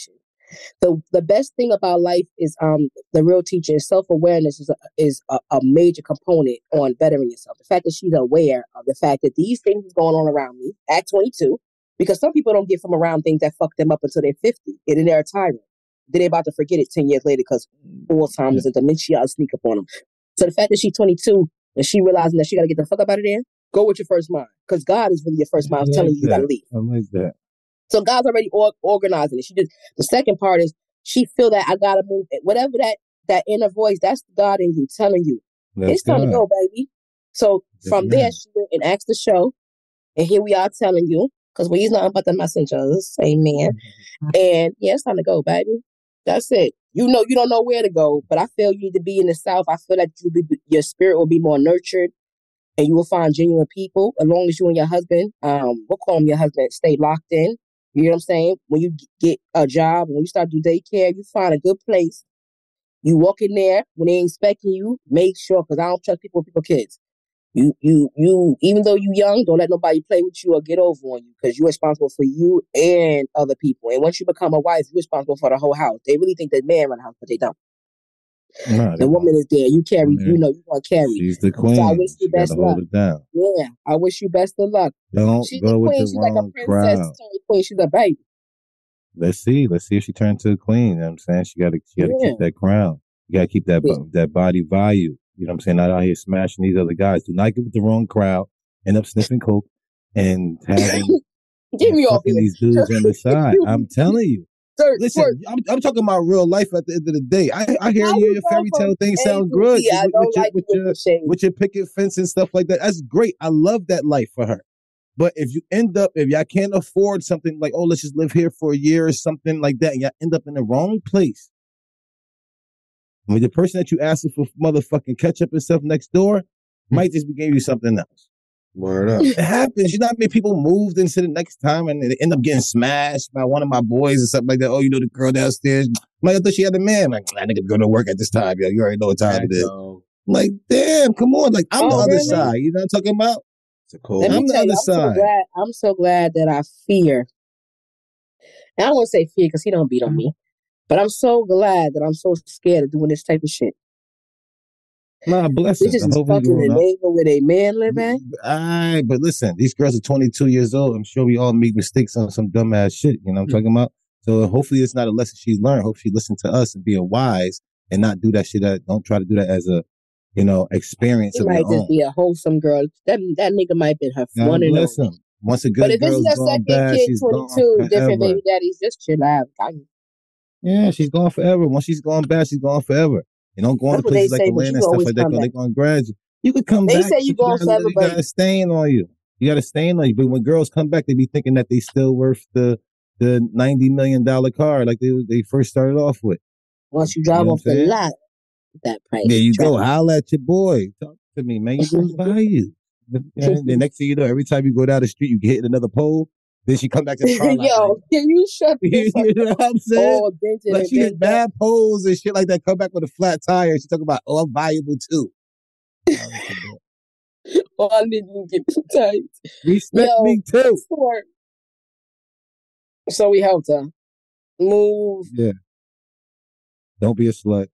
The the best thing about life is um the real teacher is self-awareness is a, is a, a major component on bettering yourself. The fact that she's aware of the fact that these things is going on around me at twenty-two, because some people don't get from around things that fuck them up until they're fifty, and then they're a tyrant. Then they're about to forget it ten years later because Alzheimer's and dementia sneak up on them. So the fact that she's twenty-two and she realizing that she got to get the fuck up out of there, go with your first mind, because God is really your first mind like telling you you got to that. leave. I like that. So God's already or- organizing it. She just the second part is she feel that I gotta move. Whatever that that inner voice, that's God in you telling you That's it's time God. to go, baby. So Yes, from ma'am. there, she went and asked the show, and here we are telling you because we's not about the messengers, amen. And yeah, it's time to go, baby. That's it. You know, you don't know where to go, but I feel you need to be in the South. I feel like you be your spirit will be more nurtured, and you will find genuine people as long as you and your husband, um, we'll call him your husband, stay locked in. You know what I'm saying? When you get a job, when you start to do daycare, you find a good place. You walk in there when they ain't expecting you. Make sure, because I don't trust people with people kids. You, you, you. Even though you young, don't let nobody play with you or get over on you, because you're responsible for you and other people. And once you become a wife, you're responsible for the whole house. They really think the man run the house, but they don't. Nah, they The woman don't. is there. You carry. Woman, You know you gonna carry. She's the So I queen. wish you She got best to luck. hold it down. Yeah, I wish you best of luck. Don't She's go the with queen. the She's like a wrong princess. crowd. Sorry, queen. She's a baby. Let's see. Let's see if she turns to a queen. You know what I'm saying? She got to she got to Yeah. keep that crown. You got to keep that Yeah. bo- that body value. You know what I'm saying? Not out here smashing these other guys. Do not get with the wrong crowd. End up sniffing coke and having Get me off fucking here. these dudes on the side. I'm telling you. Sir, Listen, sir, I'm, I'm talking about real life at the end of the day. I, I hear how you, we your go fairy from tale thing A sound to good Z? I with, don't with your, like with, you your, with the shade. with your picket fence and stuff like that. That's great. I love that life for her. But if you end up, if y'all can't afford something like, oh, let's just live here for a year or something like that, and y'all end up in the wrong place. I mean, the person that you asking for motherfucking ketchup and stuff next door might just be giving you something else. Word up. It happens. You know how many people moved into the next time and they end up getting smashed by one of my boys or something like that? Oh, you know the girl downstairs? I'm like, I thought she had a man. I'm like, that nigga go to work at this time. Yo, you already know what time it is. I'm like, damn, come on. Like, I'm Oh, the other really? side. You know what I'm talking about? It's a cold Let me I'm the tell you, other I'm so side. glad. I'm so glad that I fear. And I don't want to say fear because he don't beat on me, but I'm so glad that I'm so scared of doing this type of shit. Nah, blessings. Bitches I is hope we fucking growing the up. neighbor where they man live at. Aye, but listen, these girls are twenty-two years old. I'm sure we all make mistakes on some dumbass shit. You know what I'm talking about? So hopefully it's not a lesson she's learned. Hopefully she listen to us and be wise and not do that shit. That don't try to do that as a, you know, experience She of might your just own. be a wholesome girl. That that nigga might have been her God one and bless only. him. Once a But good if it's girl's your gone second bad, kid, she's gone twenty-two, different forever. baby daddies, just chill out. I- Yeah, she's gone forever. Once she's gone bad, she's gone forever. You don't go into That's what they places like say, but Atlanta you and stuff always like that come because they're back. going to grab you. You could come They back, say you but you gone got, forever, you got but a stain on you. You got a stain on you. But when girls come back, they be thinking that they still worth the the ninety million dollars car like they they first started off with. once you You drive know what off I'm the saying? lot, that price. There you drop. go. Holla at your boy. Talk to me, man. You just buy you. And the next thing you know, every time you go down the street, you get hit another pole. Then she come back to the car like, Yo, can you shut the you fuck know up? what I'm saying? All dented Like and she hit bent up. bad poles and shit like that. Come back with a flat tire. She talking about, oh, I'm valuable too. Oh, I didn't get too tight. Respect Yo, me too. for- so we helped her move. Yeah. Don't be a slut.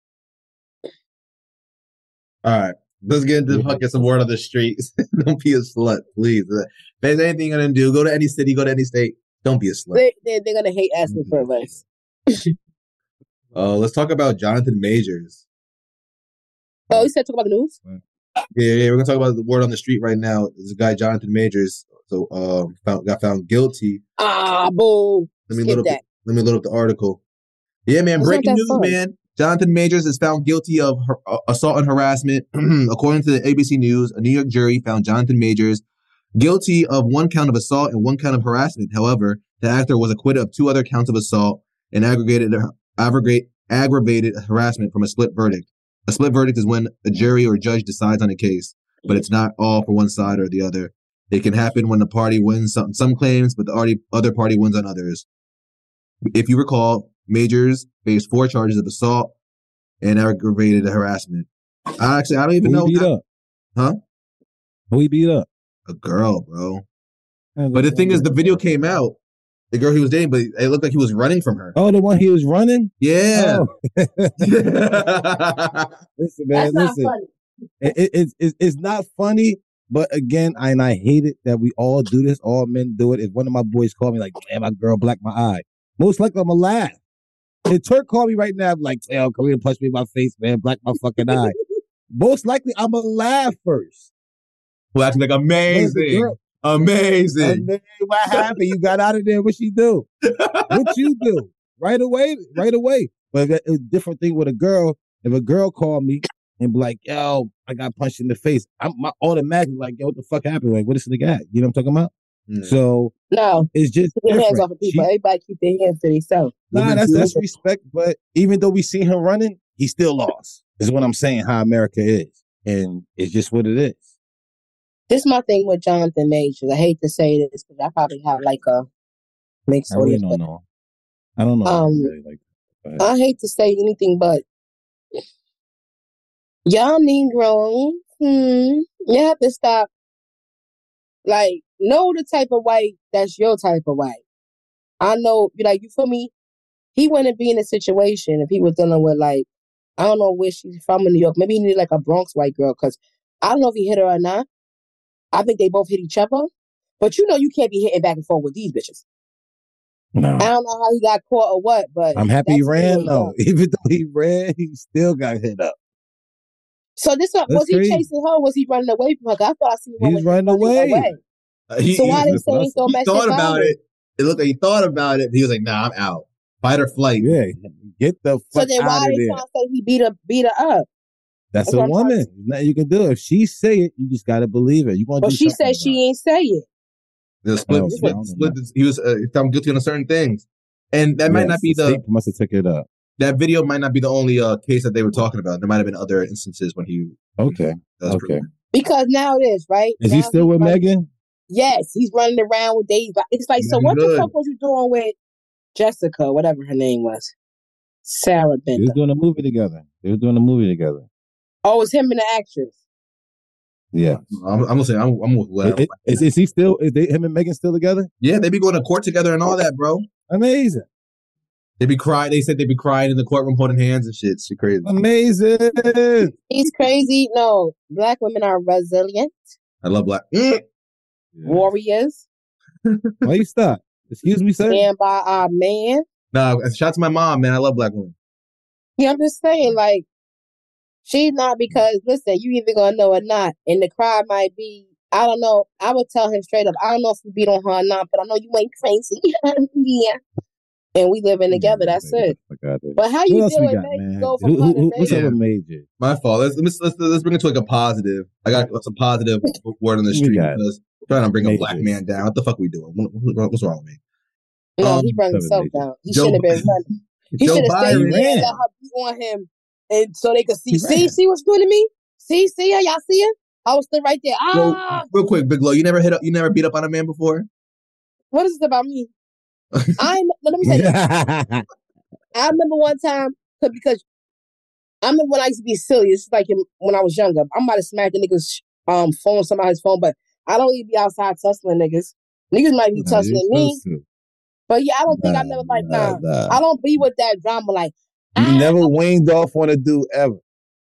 All right. Let's get into Yeah. fucking some word on the streets. Don't be a slut, please. If there's anything you're gonna do, go to any city, go to any state. Don't be a slut. They, they, they're going to hate asking for advice. Uh, let's talk about Jonathan Majors. Oh, you said talk about the news? Yeah, yeah, we're gonna talk about the word on the street right now. There's a guy, Jonathan Majors, so um, found, got found guilty. Ah, boo. Let me Skip load up. The, that. let me load up the article. Yeah, man. It's not Breaking that news, fun. man. Jonathan Majors is found guilty of her, uh, assault and harassment. According to the A B C News, a New York jury found Jonathan Majors guilty of one count of assault and one count of harassment. However, the actor was acquitted of two other counts of assault and aggregated aggregate, aggravated harassment from a split verdict. A split verdict is when a jury or judge decides on a case, but it's not all for one side or the other. It can happen when the party wins some, some claims, but the other party wins on others. If you recall, Majors faced four charges of assault and aggravated harassment. I actually, I don't even Who know. he beat how- up? Huh? Who he beat up? A girl, bro. But the thing is, the video came out The girl he was dating, but it looked like he was running from her. Oh, the one he was running? Yeah. Oh. Listen, man, That's not listen. funny. It, it, it's, it's it's not funny, but again, I, and I hate it that we all do this. All men do it. If one of my boys call me like, damn, my girl blacked my eye, most likely I'm going to laugh. If Turk call me right now, I'm like, yo, come here and punch me in my face, man, black my fucking eye. Most likely I'm going to laugh first. Well, acting like amazing. Amazing. Amazing. What happened? You got out of there. What she do? What you do? Right away. Right away. But it's a different thing with a girl. If a girl called me and be like, yo, I got punched in the face, I'm my automatically like, yo, what the fuck happened? Like, what is the guy? You know what I'm talking about? Mm. So no, it's just keep your different. hands off of people. She, Everybody keep their hands to themselves. Nah, that's that's respect. But even though we seen him running, he still lost. Is what I'm saying. How America is, and it's just what it is. This is my thing with Jonathan Majors. I hate to say this because I probably have like a mixed I really audience. don't know. I don't know. Um, really like that. I hate to say anything, but y'all Negroes, hmm, you have to stop. Like, know the type of white that's your type of white. I know, like, you feel me? He wouldn't be in a situation if he was dealing with, like, I don't know where she's from in New York. Maybe he needed like a Bronx white girl because I don't know if he hit her or not. I think they both hit each other. But you know you can't be hitting back and forth with these bitches. No. I don't know how he got caught or what, but I'm happy he ran though. Even though he ran, he still got hit up. So this was That's he crazy. chasing her? Or was he running away from her? 'Cause I thought I seen one. He's running away. away. Uh, he, so he, why he, they say he's so he domestic thought about violence? it. It looked like he thought about it. He was like, "Nah, I'm out. Fight or flight." Yeah, get the fuck So then why out of they there. trying to say he beat her beat her up? That's, That's a what I'm woman. trying There's nothing you can do. If she say it, you just gotta believe it. You gonna But do she something said she ain't say it. The split, Oh, split, I don't split. know. He was uh, found guilty on certain things, and that might Yes, not be the the state must have took it up. that video might not be the only uh, case that they were talking about. There might have been other instances when he. Okay. was Okay. proven. Because now it is, right? Is now he still he's with running- Megan? Yes, he's running around with Dave. It's like, so what Good. the fuck was you doing with Jessica, whatever her name was? Sarah They was Bender. doing a movie together. They was doing a movie together. Oh, it's him and the actress. Yeah. I'm, I'm listening. I'm, I'm with whatever. Is, is, is he still? Is they, him and Megan still together? Yeah, they be going to court together and all that, bro. Amazing. They be crying. They said they be crying in the courtroom, holding hands and shit. It's crazy. Amazing. He's crazy. No, black women are resilient, I love black. Mm. warriors, Why you stop? Excuse me, sir. stand by our man. Nah, shout out to my mom, man. I love black women. Yeah, I'm just saying, like, she's not because, listen, you either gonna know or not. And the cry might be, I don't know. I would tell him straight up, I don't know if you beat on her or not, but I know you ain't crazy. Yeah. And we living together, that's it. But how you What else deal we with got, Major? man? Go from Who, her who, to who, what's up Major? with Major? My fault. Let's, let's, let's, let's bring it to like a positive. I got some positive word on the We street got because I'm trying to bring a Major. black man down. What the fuck we doing? What, what- what's wrong with me? No, Um, he brought himself Major. down. He Joe shouldn't have been Biden- running. He Joe should have stayed Biden there and ran. let her beat on him. And so they could see, He see, ran. see what's doing to me? See, see her? Y'all see her? I was still right there. So, Ah! real quick, Big Low, you never hit up, you never beat up on a man before? What is this about me? I let me say this. I remember one time 'cause- because I remember when I used to be silly. It's like in, when I was younger. I might have smacked a nigga's um phone, somebody's phone, but I don't even be outside tussling niggas. Niggas might be Nah, you're tussling me, supposed to. but yeah, I don't think I Nah, never like nah, nah. nah. I don't be with that drama like You ah, never waned off on a dude ever.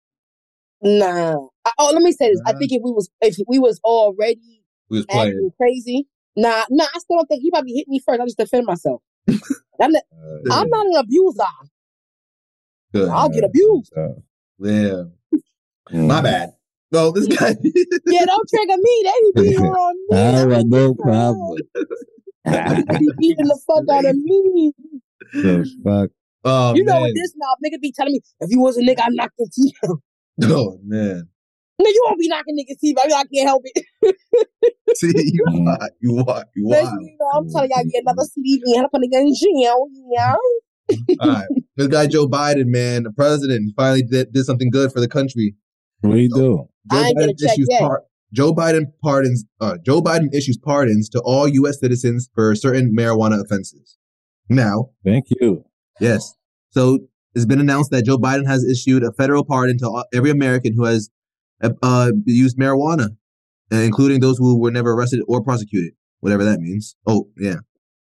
nah. I, oh, let me say this. I Nah. think if we was if we was already We was playing. acting crazy, nah, nah. I still don't think he probably hit me first. I just defend myself. I'm not, Uh, I'm not an abuser. Good. I'll get abused. uh, Yeah. mm. My bad. No, this guy. Yeah, don't trigger me. They be beating on me. All right, I'm no like, problem. They be beating the fuck out of me. The fuck? Oh, You know, man. with this mouth, nigga be telling me, if you was a nigga, I'm knocking teeth out. Oh, man. No, you won't be knocking niggas' teeth out. I can't help it. See, you what? You what? You Next what? thing you know, I'm telling y'all, get another C D V and up a nigga in jail. Yeah. All right. This guy, Joe Biden, man, the president, he finally did, did something good for the country. What do you do? Joe I ain't Biden gonna check issues yet. par- Joe Biden pardons. Uh, Joe Biden issues pardons to all U S citizens for certain marijuana offenses. Now, Thank you. yes. So it's been announced that Joe Biden has issued a federal pardon to all, every American who has uh, used marijuana, uh, including those who were never arrested or prosecuted, whatever that means. Oh, yeah.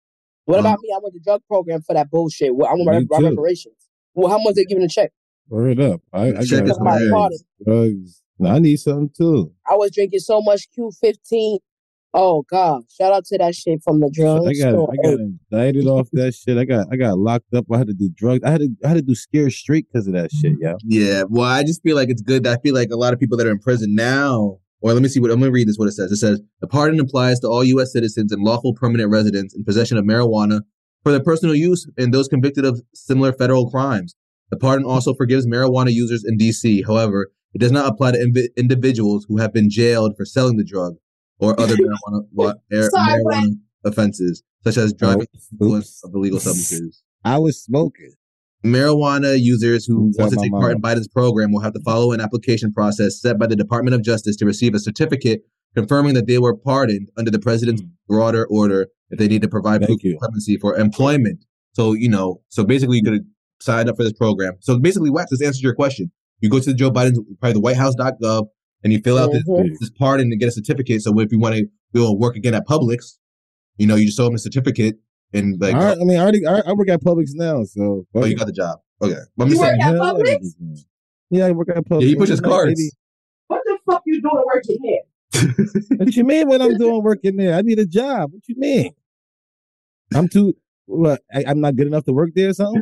What Um, about me? I went to drug program for that bullshit. Well, I want my, Me my too. reparations. Well, how much they giving a check? Word up. I, I Check got is Talking about hilarious. pardon. drugs. No, I need something too. I was drinking so much Q fifteen. Oh God! Shout out to that shit from the Shit, I got drugstore. I got indicted off that shit. I got I got locked up. I had to do drugs. I had to I had to do Scare Straight because of that shit, yeah. Yeah, well, I just feel like it's good. I feel like a lot of people that are in prison now, or let me see what I'm going to read this. What it says. It says the pardon applies to all U S citizens and lawful permanent residents in possession of marijuana for their personal use and those convicted of similar federal crimes. The pardon also forgives marijuana users in D C. However, it does not apply to inv- individuals who have been jailed for selling the drug or other marijuana, wa- air, Sorry, marijuana offenses, such as driving Oh, influence oops. of illegal substances. I was smoking. Marijuana users who Tell want to my take part in mom. Biden's program will have to follow an application process set by the Department of Justice to receive a certificate confirming that they were pardoned under the president's broader order if they need to provide proof Thank of you. clemency for employment. So, you know, so basically you could sign up for this program. So basically, Wax, this answers your question. You go to Joe Biden's, probably the white house dot gov, and you fill out this, Mhm. this pardon to get a certificate. So if you want to go work again at Publix, you know, you just show them a certificate and like, All right, I mean, I already I, I work at Publix now, so oh, fuck you it. got the job. Okay. But I'm You just work saying, at Hell, Publix? everything. Yeah, I work at Publix. yeah, he pushes Every night, cards. baby. What the fuck you doing working here? What you mean? What I'm doing working there? I need a job. What you mean? I'm too. What? I, I'm not good enough to work there or something?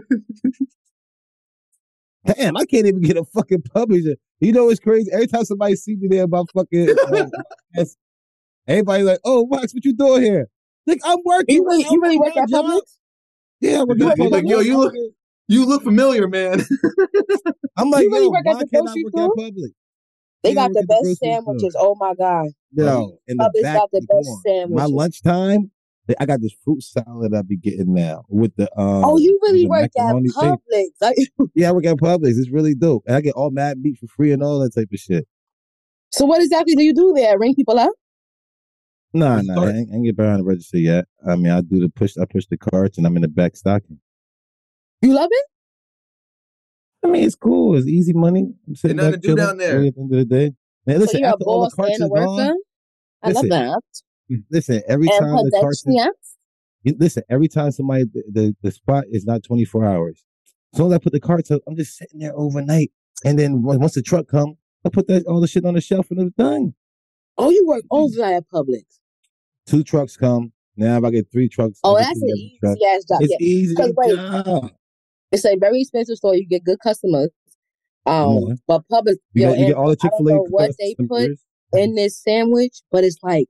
Damn, I can't even get a fucking publisher. You know what's crazy? Every time somebody see me there about fucking, uh, everybody like, "Oh, Wax, what you doing here?" Like, I'm working. You really, I'm you really working work my at job. Publix? Yeah, I work You at like, Publix. yo, you look, I'm- you look familiar, man. I'm like, You really yo, work at why the can't I grocery work store? at Publix? They Yeah, I got work the at best grocery store. sandwiches. Oh my God. Yo, in the Publix back, got the come best on. sandwiches. My lunchtime, they- I got this fruit salad I be getting now with the um. Oh, you with really the work at macaroni thing. Publix? Like, Yeah, I work at Publix. It's really dope, and I get all mad meat for free and all that type of shit. so what exactly do you do there? Ring people up? Nah, Push nah, cart. I ain't, I ain't get behind the register yet. I mean, I do the push. I push the carts, and I'm in the back stocking. You love it? I mean, it's cool. It's easy money. I'm sitting nothing back to do chilling down there. at the end of the day. Man, listen, so you're a after all the boss carts and a is gone, worker? I love listen, that. listen. Every And time the carts, is, pedestrians? you- listen. Every time somebody, the, the the spot is not twenty-four hours. As soon as I put the carts up, I'm just sitting there overnight, and then once once the truck come, I put that all the shit on the shelf, and it's done. Oh, you work overnight at Publix. Two trucks come. Now if I get three trucks, Oh, I get that's two an different easy trucks. ass job. It's Yeah. easy Because wait, job. it's a very expensive store. You get good customers. Um, Yeah. but Publix, You, yo, get, you and get all the I Chick don't Fil A know what they put in this sandwich, but it's like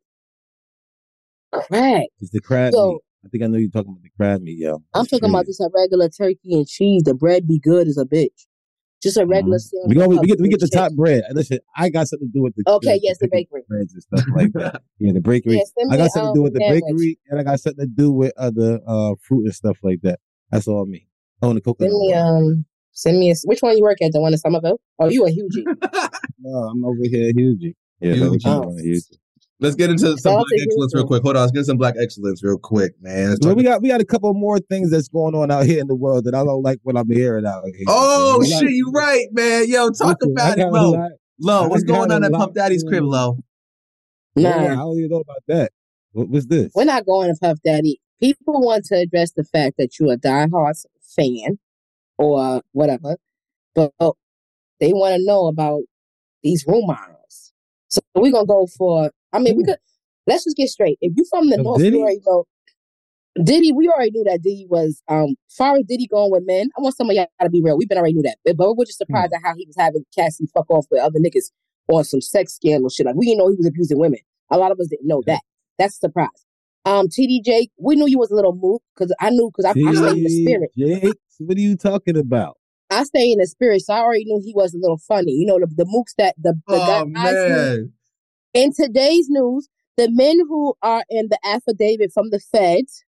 crack. It's the crab So meat. I think I know you're talking about the crab meat, yo. I'm It's talking about crazy. just a regular turkey and cheese. The bread be good as a bitch. Just a regular Mhm. sandwich. We go, we with get we get the Publix and top shit. bread. And listen, I got something to do with the Okay, the, yes, the picking bakery. breads and stuff like that. Yeah, the bakery. Yeah, send I me got something um to do with the sandwich. bakery, and I got something to do with other uh fruit and stuff like that. That's all me. Oh, and the coconut Send me water. um send me a, which one you work at? The one in Somerville? Oh, you a Hughie. No, I'm over here, Hughie. Yeah, Hughie. that's what I'm Oh. doing, Hughie. Let's get into some Shout out black to excellence real Houston. quick. Hold on, let's get some black excellence real quick, man. Let's Well, talk we got we got a couple more things that's going on out here in the world that I don't like what I'm hearing out here. Oh man. A lot- shit, you right, man. Yo, talk Listen, I about it, got a Lo. lot. Lo, I what's going got on a at lot Puff Daddy's going crib, on. Lo? Yeah, I Nah, don't even know about that. What was this? we're not going to Puff Daddy. People want to address the fact that you're a diehard fan or whatever, but they want to know about these rumors. So we're gonna go for. I mean, we Ooh. could. Let's just get straight. If you from the Of north, Diddy? you already know. Diddy, we already knew that Diddy was. Um, far as Diddy going with men, I want some of y'all to be real. We've been already knew that, but, but we're just surprised at how he was having Cassie fuck off with other niggas on some sex scandal shit. Like we didn't know he was abusing women. A lot of us didn't know that. That's a surprise. Um, T D J, we knew you was a little mook because I knew because I, I stay in the spirit. Jakes, what are you talking about? I stay in the spirit, so I already knew he was a little funny. You know, the, the mooks that the, the Oh guys who, man. in today's news, the men who are in the affidavit from the feds,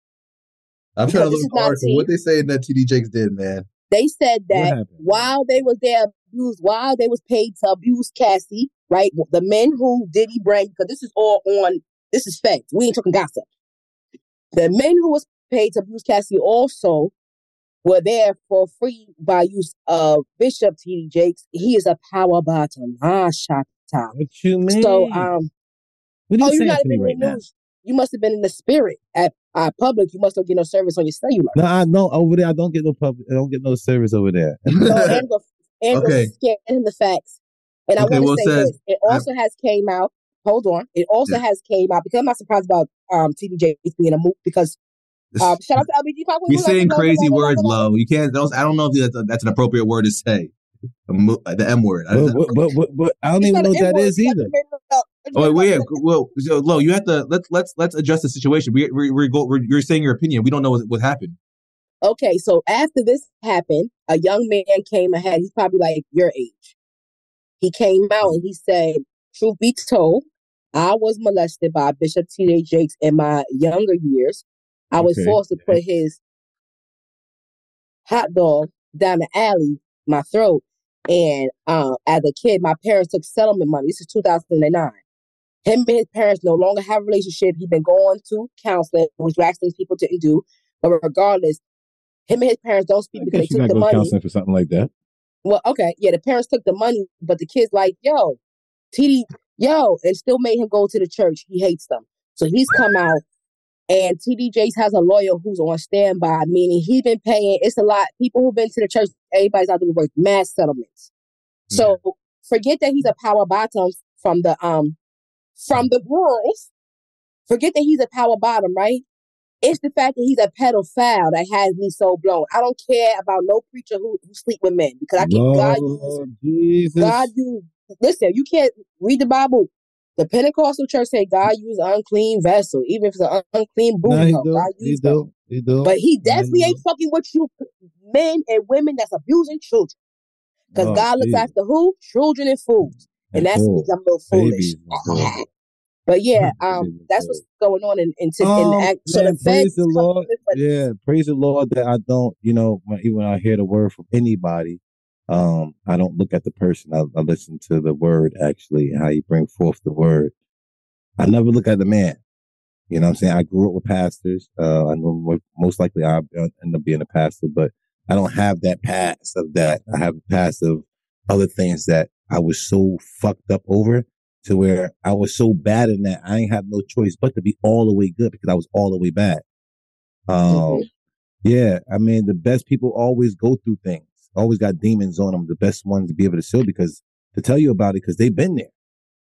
I'm trying to because this look is at the not article. tea. What they saying that T D Jakes did, man. they said What that happened? while they was there abused, while they was paid to abuse Cassie, right? The men who Diddy brand, because this is all on, this is facts. We ain't talking gossip. The men who was paid to abuse Cassie also were there for free by use of Bishop T D Jakes. He is a power bottom. Ah, shot top. What you mean? So, um, what are oh, you you saying might have to me been right in the now? news. You must have been in the spirit at Uh, public, you must not get no service on your cellular. No, I know over there. I don't get no public. I don't get no service over there. So Andrew, Andrew Okay. scared him the facts. And I Okay, want to well say said. this. It also has came out. Hold on. It also Yeah. has came out because I'm not surprised about um T D J being a moot because um shout out to L B G Pop. You're saying crazy words, Lo. You can't. Those, I don't know if that's, a, that's an appropriate word to say. The, mo- the M word. I- But, but, but, but, but I don't It's even not know an what that N-word. is either. Oh wait, yeah. Well, so, Lo, you have to let's let's let's adjust the situation. We we we go. We're, you're saying your opinion. We don't know what, what happened. Okay, so after this happened, a young man came ahead. He's probably like your age. He came out and he said, "Truth be told, I was molested by Bishop T D Jakes in my younger years. I was Okay. forced to put his hot dog down the alley, my throat. And uh, as a kid, my parents took settlement money. This is two thousand nine. Him and his parents no longer have a relationship. He's been going to counseling, which these people didn't do. But regardless, him and his parents don't speak I because guess they you're took not the going to money. counseling for something like that. Well, okay, yeah, the parents took the money, but the kid's like, yo, T D, yo, and still made him go to the church. He hates them. So he's come out, and T D Jakes has a lawyer who's on standby, meaning he's been paying. It's a lot. People who've been to the church, everybody's out there with mass settlements. So forget that he's a power bottom from the um from the rules. Forget that he's a power bottom, right? It's the fact that he's a pedophile that has me so blown. I don't care about no preacher who, who sleep with men because I can God use Lord Jesus. God use listen, you can't read the Bible. The Pentecostal church say God used unclean vessel, even if it's an unclean Nah, booty he hole. do. God He used them. do. He do. But he Yeah, definitely he ain't do. fucking with you men and women that's abusing children. Because Oh, God looks Jesus. after who? Children and fools. And And that's fools. I'm a little foolish. Babies and fools. But yeah, Babies um, and that's fools. what's going on in in, in, Um, the act. So man, the praise feds the come Lord. in, but Yeah, praise the Lord that I don't, you know, when, even when I hear the word from anybody, um, I don't look at the person. I, I listen to the word actually, how you bring forth the word. I never look at the man. You know what I'm saying? I grew up with pastors. Uh, I know mo- most likely I'll end up being a pastor, but I don't have that past of that. I have a past of other things that I was so fucked up over to where I was so bad in that I ain't have no choice but to be all the way good because I was all the way bad. Um, Mhm. yeah, I mean, the best people always go through things, always got demons on them, the best ones to be able to show because to tell you about it because they've been there.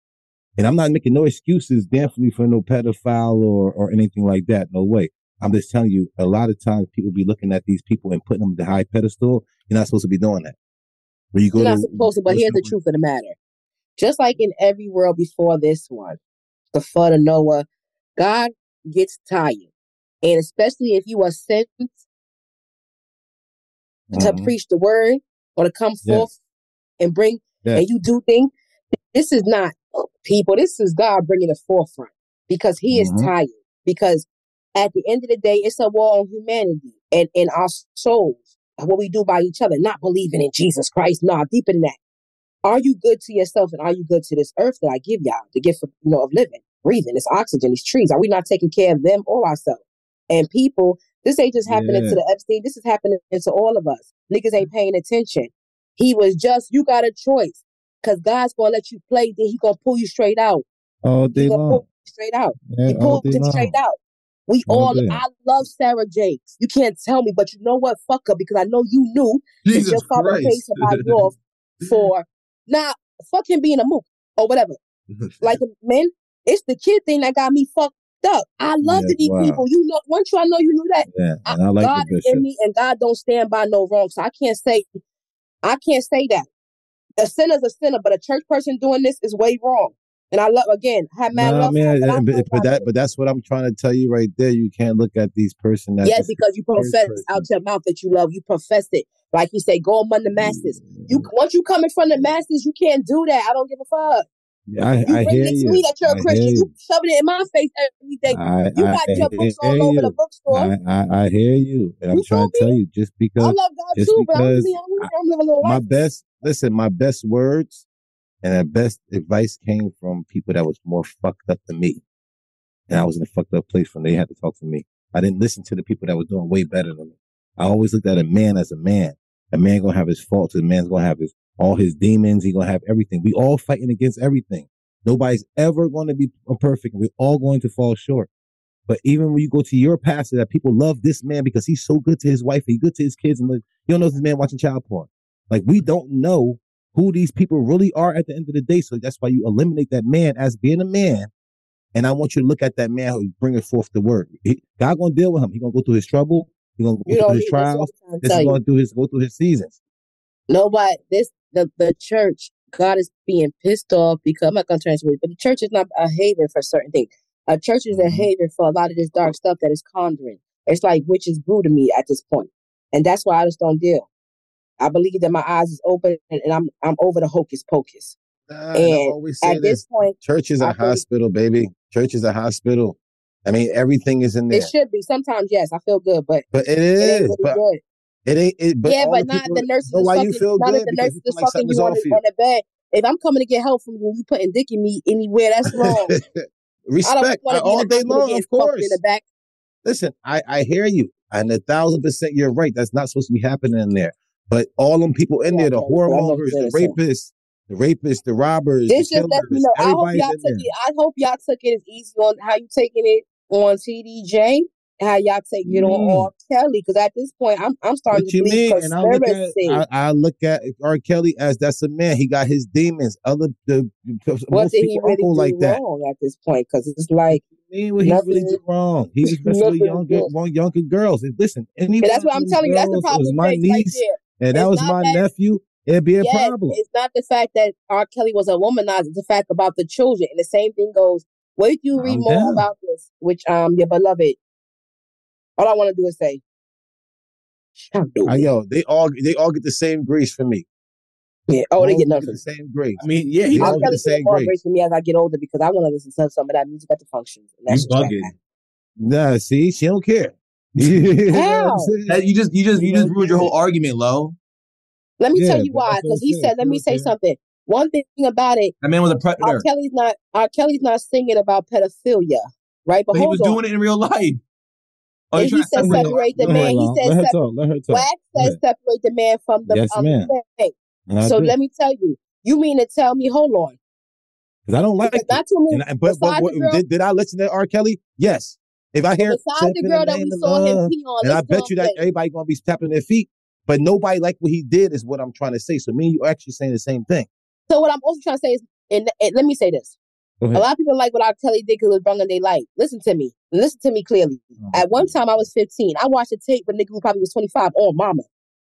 And I'm not making no excuses, definitely for no pedophile or, or anything like that. No way. I'm just telling you, a lot of times people be looking at these people and putting them at the high pedestal. You're not supposed to be doing that. When you go you're not to supposed to. But here's the listen- truth of the matter: just like in every world before this one, the flood of Noah, God gets tired, and especially if you are sent to Mhm. preach the word or to come Yes. forth and bring Yes. and you do things. This is not people. This is God bringing the forefront because He is Mhm. tired. Because at the end of the day, it's a war on humanity and in our souls. What we do by each other, not believing in Jesus Christ. Nah, deeper than that. Are you good to yourself and are you good to this earth that I give y'all, the gift of, you know, of living, breathing, this oxygen, these trees? Are we not taking care of them or ourselves? And people, this ain't just happening Yeah. to the Epstein. This is happening to all of us. Niggas ain't paying attention. He was just, you got a choice. Because God's going to let you play, then He going to pull you straight out. All He day going to pull long. you straight out. Yeah, He all pulled day him long. straight out. We All all, day. I love Sarah Jakes. You can't tell me, but you know what? Fuck her, because I know you knew that Jesus your father paid Christ. somebody off for, nah, fuck him being a mook or whatever. Like, men, it's the kid thing that got me fucked up. I love Yeah, to these wow. people. You know, once you, I know you knew that. Yeah, I, and I like God the is in bishop. me and God don't stand by no wrong. So I can't say, I can't say that. A sinner's a sinner, but a church person doing this is way wrong. And I love, again, I have mad Nah, love for man, him, but I but, know but God that, is. but that's what I'm trying to tell you right there. You can't look at these person as Yes, just because you a church profess person. out your mouth that you love. You profess it. Like you say, go among the masses. You Once you come in front of the masses, you can't do that. I don't give a fuck. Yeah, I, You I bring hear it to you. me that you're a I Christian. hear You you. shoving it in my face every day. I, You I got your books all hear over you. the bookstore. I, I, I hear you, and I'm You feel trying to tell me? you just I because, love God just too, but I'm, because living- I'm, I, I'm living a little my life. best, listen, my best words and the best advice came from people that was more fucked up than me, and I was in a fucked up place when they had to talk to me. I didn't listen to the people that were doing way better than me. I always looked at a man as a man. A man gonna have his faults. A man's gonna have his all his demons. He gonna have everything. We all fighting against everything. Nobody's ever going to be perfect. We're all going to fall short. But even when you go to your pastor, that people love this man because he's so good to his wife, he's good to his kids, and like, you don't know this man watching child porn. Like, we don't know who these people really are at the end of the day. So that's why you eliminate that man as being a man. And I want you to look at that man who's bringing forth the word. He, God gonna deal with him. He's gonna go through his trouble. He's gonna go You through don't his need this. trials. What I'm This is trying to tell gonna do his go through his seasons. Nobody, this the the church, God is being pissed off because I'm not gonna translate, but the church is not a haven for certain things. A church is a Mhm. haven for a lot of this dark stuff that is conjuring. It's like witches brew to me at this point, and that's why I just don't deal. I believe that my eyes is open, and, and I'm I'm over the hocus pocus. Nah, and I And always say at this this: point, church is a I feel hospital, baby. Church is a hospital. I mean, everything is in it there. should be. Sometimes, yes, I feel good, but But it it ain't is. really But good. it ain't. It, but Yeah, all but the not people the nurses know is why you fucking. feel Not if good the because nurses you feel is like fucking something's you on off the you. on the bed. If I'm coming to get help from you, you putting dick in me anywhere, that's wrong. I don't Respect want I- to be in all the day hospital long, getting of fucked in the course. back. Listen, I, I hear you. And a thousand percent you're right. That's not supposed to be happening in there. But all them people in Yeah, there, the okay, so I'm over whoremongers, the there. So rapists, the rapists, the robbers, the this just let me killers, know. I hope everybody's y'all in took there. it. I hope y'all took it as easy on how you taking it on T D J, and how y'all take it on Mm. R. Kelly. Because at this point, I'm I'm starting What to you believe mean? And I look at conspiracy. I, I look at R. Kelly as that's a man. He got his demons. Other the What most did he people really uncle do like that. wrong at this point? Because it's like I mean, what he really nothing, did wrong? He was messing with nothing younger, good. one younger girls. And listen, any And one that's of what I'm them telling you. That's the girls problem was with my Face right niece, there. and that It's was not my that. nephew. It'd be a Yes, problem. it's not the fact that R. Kelly was a womanizer. It's the fact about the children. And the same thing goes. Wait till you read I'm more down. about this, which um your beloved. All I want to do is say, shall do I, it. yo, they all they all get the same grace from me. Yeah. Oh, they All get of them nothing. get the same grace. I mean, yeah, They he R. all get Kelly the get same more grace. grace from me as I get older because I want to listen to some of that music at the functions. And that's you just where I'm bugging. at. Nah, see, she don't care. You know what I'm How? saying? That, you just you just She you just don't ruined your care. whole argument, Lo. Let me tell Yeah, you but why. that's what I'm Because he saying. said, let She me don't say care. something. One thing about it, That man was a R. predator, Kelly's not R. Kelly's not singing about pedophilia, right? But but he was hold on. doing it in real life. Oh, you And trying he to said separate the separate the Go man. ahead, He Long. said Let her separate. talk. Let her talk. Wax Go said ahead. separate the man from the Yes, um ma'am. thing. And I So do. let me tell you. You mean to tell me? Hold on. Because I don't like Because it. not too many. And I, but but Besides what, the girl, did did I listen to R. Kelly? Yes. If I but hear besides "Step the in girl the that we name of saw him love," pee on, and I listen to bet him you that play. everybody gonna be tapping their feet, but nobody like what he did is what I'm trying to say. So me and you are actually saying the same thing. So what I'm also trying to say is, and, and let me say this. Go A ahead. lot of people like what R. Kelly did because it was brought in their light. Listen to me. Listen to me clearly. At one time, I was fifteen. I watched a tape with a nigga who probably was twenty-five on Mama.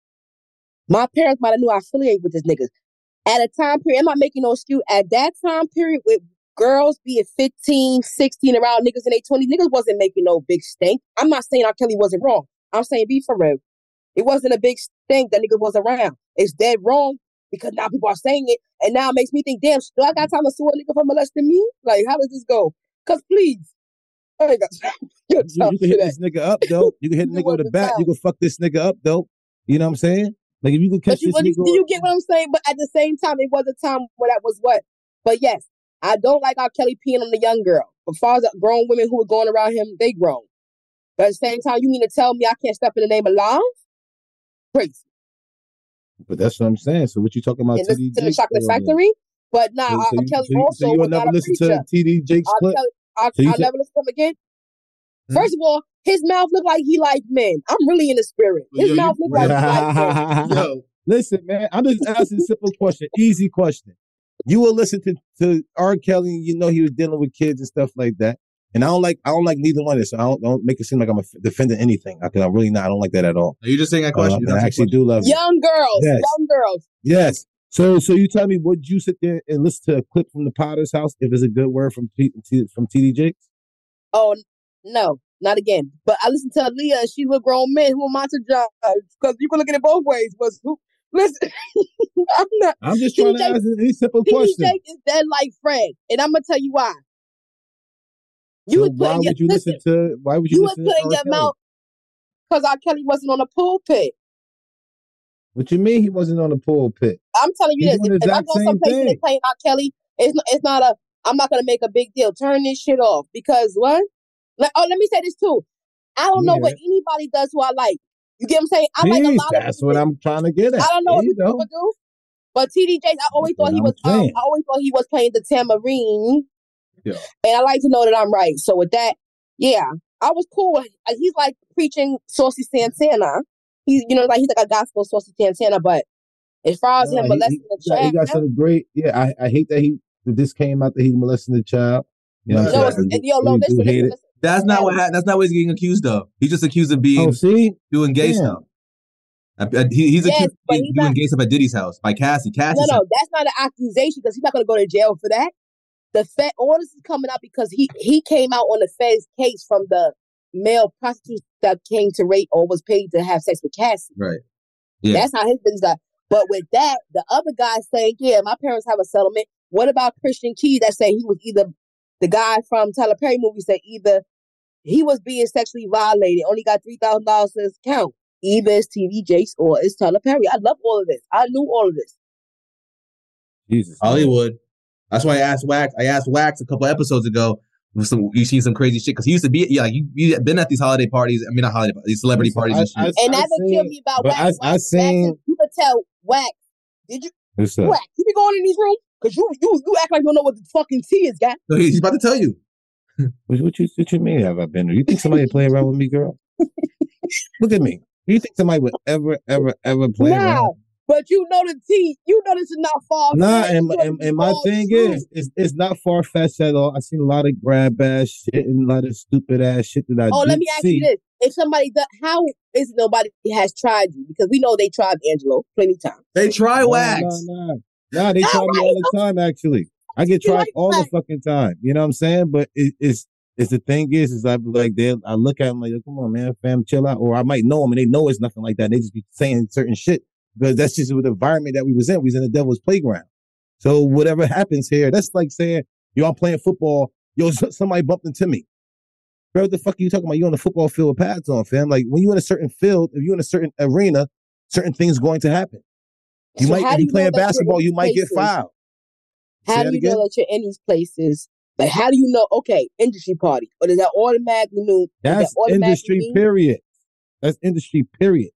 My parents might have knew I affiliated with this nigga. At a time period, I'm not making no excuse. At that time period, with girls being fifteen, sixteen, around niggas in their twenties, niggas wasn't making no big stink. I'm not saying R. Kelly wasn't wrong. I'm saying be for real. It wasn't a big stink that nigga was around. It's dead wrong because now people are saying it, and now it makes me think, damn, do I got time to sue a nigga for molesting me? Like, how does this go? Because please, I ain't got time. You, you can hit this nigga up though. You can hit a You nigga with a wasn't bat. You time. can fuck this nigga up though. You know what I'm saying? Like if you can But catch you, this but you, nigga. do you get what I'm saying? But at the same time, it was a time where that was what. But yes, I don't like R. Kelly peeing on the young girl. But as far as grown women who were going around him, they grown. But at the same time, you mean to tell me I can't step in the name of love? Crazy. But that's what I'm saying. So what you talking about And T listen D to the Jakes Chocolate for then? Factory. But nah, So, R. so, you, Kelly so, you, so also you will was not never a listen preacher. to T D Jakes R. clip? Kelly, R. So you I'll said, never listen to him again. Hmm? First of all, his mouth looked like he liked men. I'm really in the spirit. His Yo, you mouth looked like he liked men. Yo, listen, man, I'm just asking a simple question, easy question. You will listen to, to R. Kelly, and you know he was dealing with kids and stuff like that. And I don't like I don't like neither one of this. So I don't, don't make it seem like I'm a, defending anything. Because I'm really not. I don't like that at all. are you just saying that Uh, question? and I actually do love it. Young girls, Yes. young girls. Yes. So so you tell me, would you sit there and listen to a clip from the Potter's House if it's a good word from T, T, from T D Jakes? Oh no, not again. But I listened to Aaliyah, and she's with grown men. Who am I to judge? Because you can look at it both ways. But who, listen, I'm not. I'm just trying to T D J ask a simple T D question. J is dead like Fred, and I'm gonna tell you why. You So was why putting your would you listen. listen to? Why would you, You was listen to putting R. your Kelly? mouth because R. Kelly wasn't on the pulpit. What you mean he wasn't on the pulpit? I'm telling you He's this. doing If, the if I exact go same someplace and they thing. playing R. Kelly, it's not, it's not a. I'm not gonna make a big deal. Turn this shit off because what? Like, oh, let me say this too. I don't know Yeah. what anybody does who I like. You get what I'm saying? I like a Peace. lot of That's what music. I'm trying to get at. I don't know There what you people go. do, but T D Jakes, I always That's thought what he I'm was. Um, saying. I always thought he was playing the tambourine, Yeah. and I like to know that I'm right. So with that, Yeah, I was cool. with- He's like preaching Saucy Santana. He's you know like he's like a gospel Saucy Santana. But as far as Nah, him he, molesting he, the got, he child, got some great. Yeah, I, I hate that he that this came out that he molesting the child. You know what no, I'm it's, saying? I yo, no, really do listen, hate listen, it. listen. That's not what ha- that's not what he's getting accused of. He's just accused of being Oh, see, doing gay Damn. stuff. I, I, he, he's Yes, accused but of he's doing not- gay stuff at Diddy's house by Cassie. Cassie No, said, no, that's not an accusation because he's not going to go to jail for that. The Fed, all this is coming out because he he came out on the Fed's case from the male prostitutes that came to rape or was paid to have sex with Cassie. right. Yeah. That's how his business got. But with that, the other guy saying, yeah, my parents have a settlement. What about Christian Key that said he was either, the guy from Tyler Perry movie said either he was being sexually violated, only got three thousand dollars to his account. Either it's T D Jakes or it's Tyler Perry. I love all of this. I knew all of this. Jesus, Hollywood. That's why I asked Wax. I asked Wax a couple episodes ago. With some, you seen some crazy shit because he used to be, yeah, like you, you been at these holiday parties. I mean, not holiday, these celebrity Listen, parties I- and shit. I- And I that that seen- killed me about but Wax. I- I Wax, seen- Wax, you could tell Wax. Did you What's up? Wax? You be going in these rooms because you you you act like you don't know what the fucking tea is, guy. So he's about to tell you. What, what you what you mean have I been there? You think somebody play around with me, girl? Look at me. You think somebody would ever, ever, ever play Nah, around? but you know the tea. You know this is not far. Nah, fetched. and, You know and, this and my all thing true. is, it's, it's not far fetched at all. I seen a lot of grab ass shit and a lot of stupid ass shit that I Oh, did let me ask see. you this: if somebody, does, how is it nobody has tried you? Because we know they tried Angelo plenty times. They try Nah, Wax. nah, nah. Nah, they Nah, try me right. all the time. Actually, I get You tried like all the Wax. fucking time. You know what I'm saying? But it, it's it's the thing is, is I be like they, I look at them like, come on, man, fam, chill out. Or I might know them and they know it's nothing like that. And they just be saying certain shit because that's just the environment that we was in. We was in the devil's playground. So whatever happens here, that's like saying, yo, I'm playing football. Yo, s- somebody bumped into me. Bro, what the fuck are you talking about? You on the football field with pads on, fam. Like when you in a certain field, if you're in a certain arena, certain things going to happen. You So might, how if do you you playing know that you're in basketball, these you might get places? fouled. Say How that do you again? know that you're in these places? Like, how do you know? Okay, industry party, or does that automatically mean? does That's that automatically industry, mean- period. That's industry, period.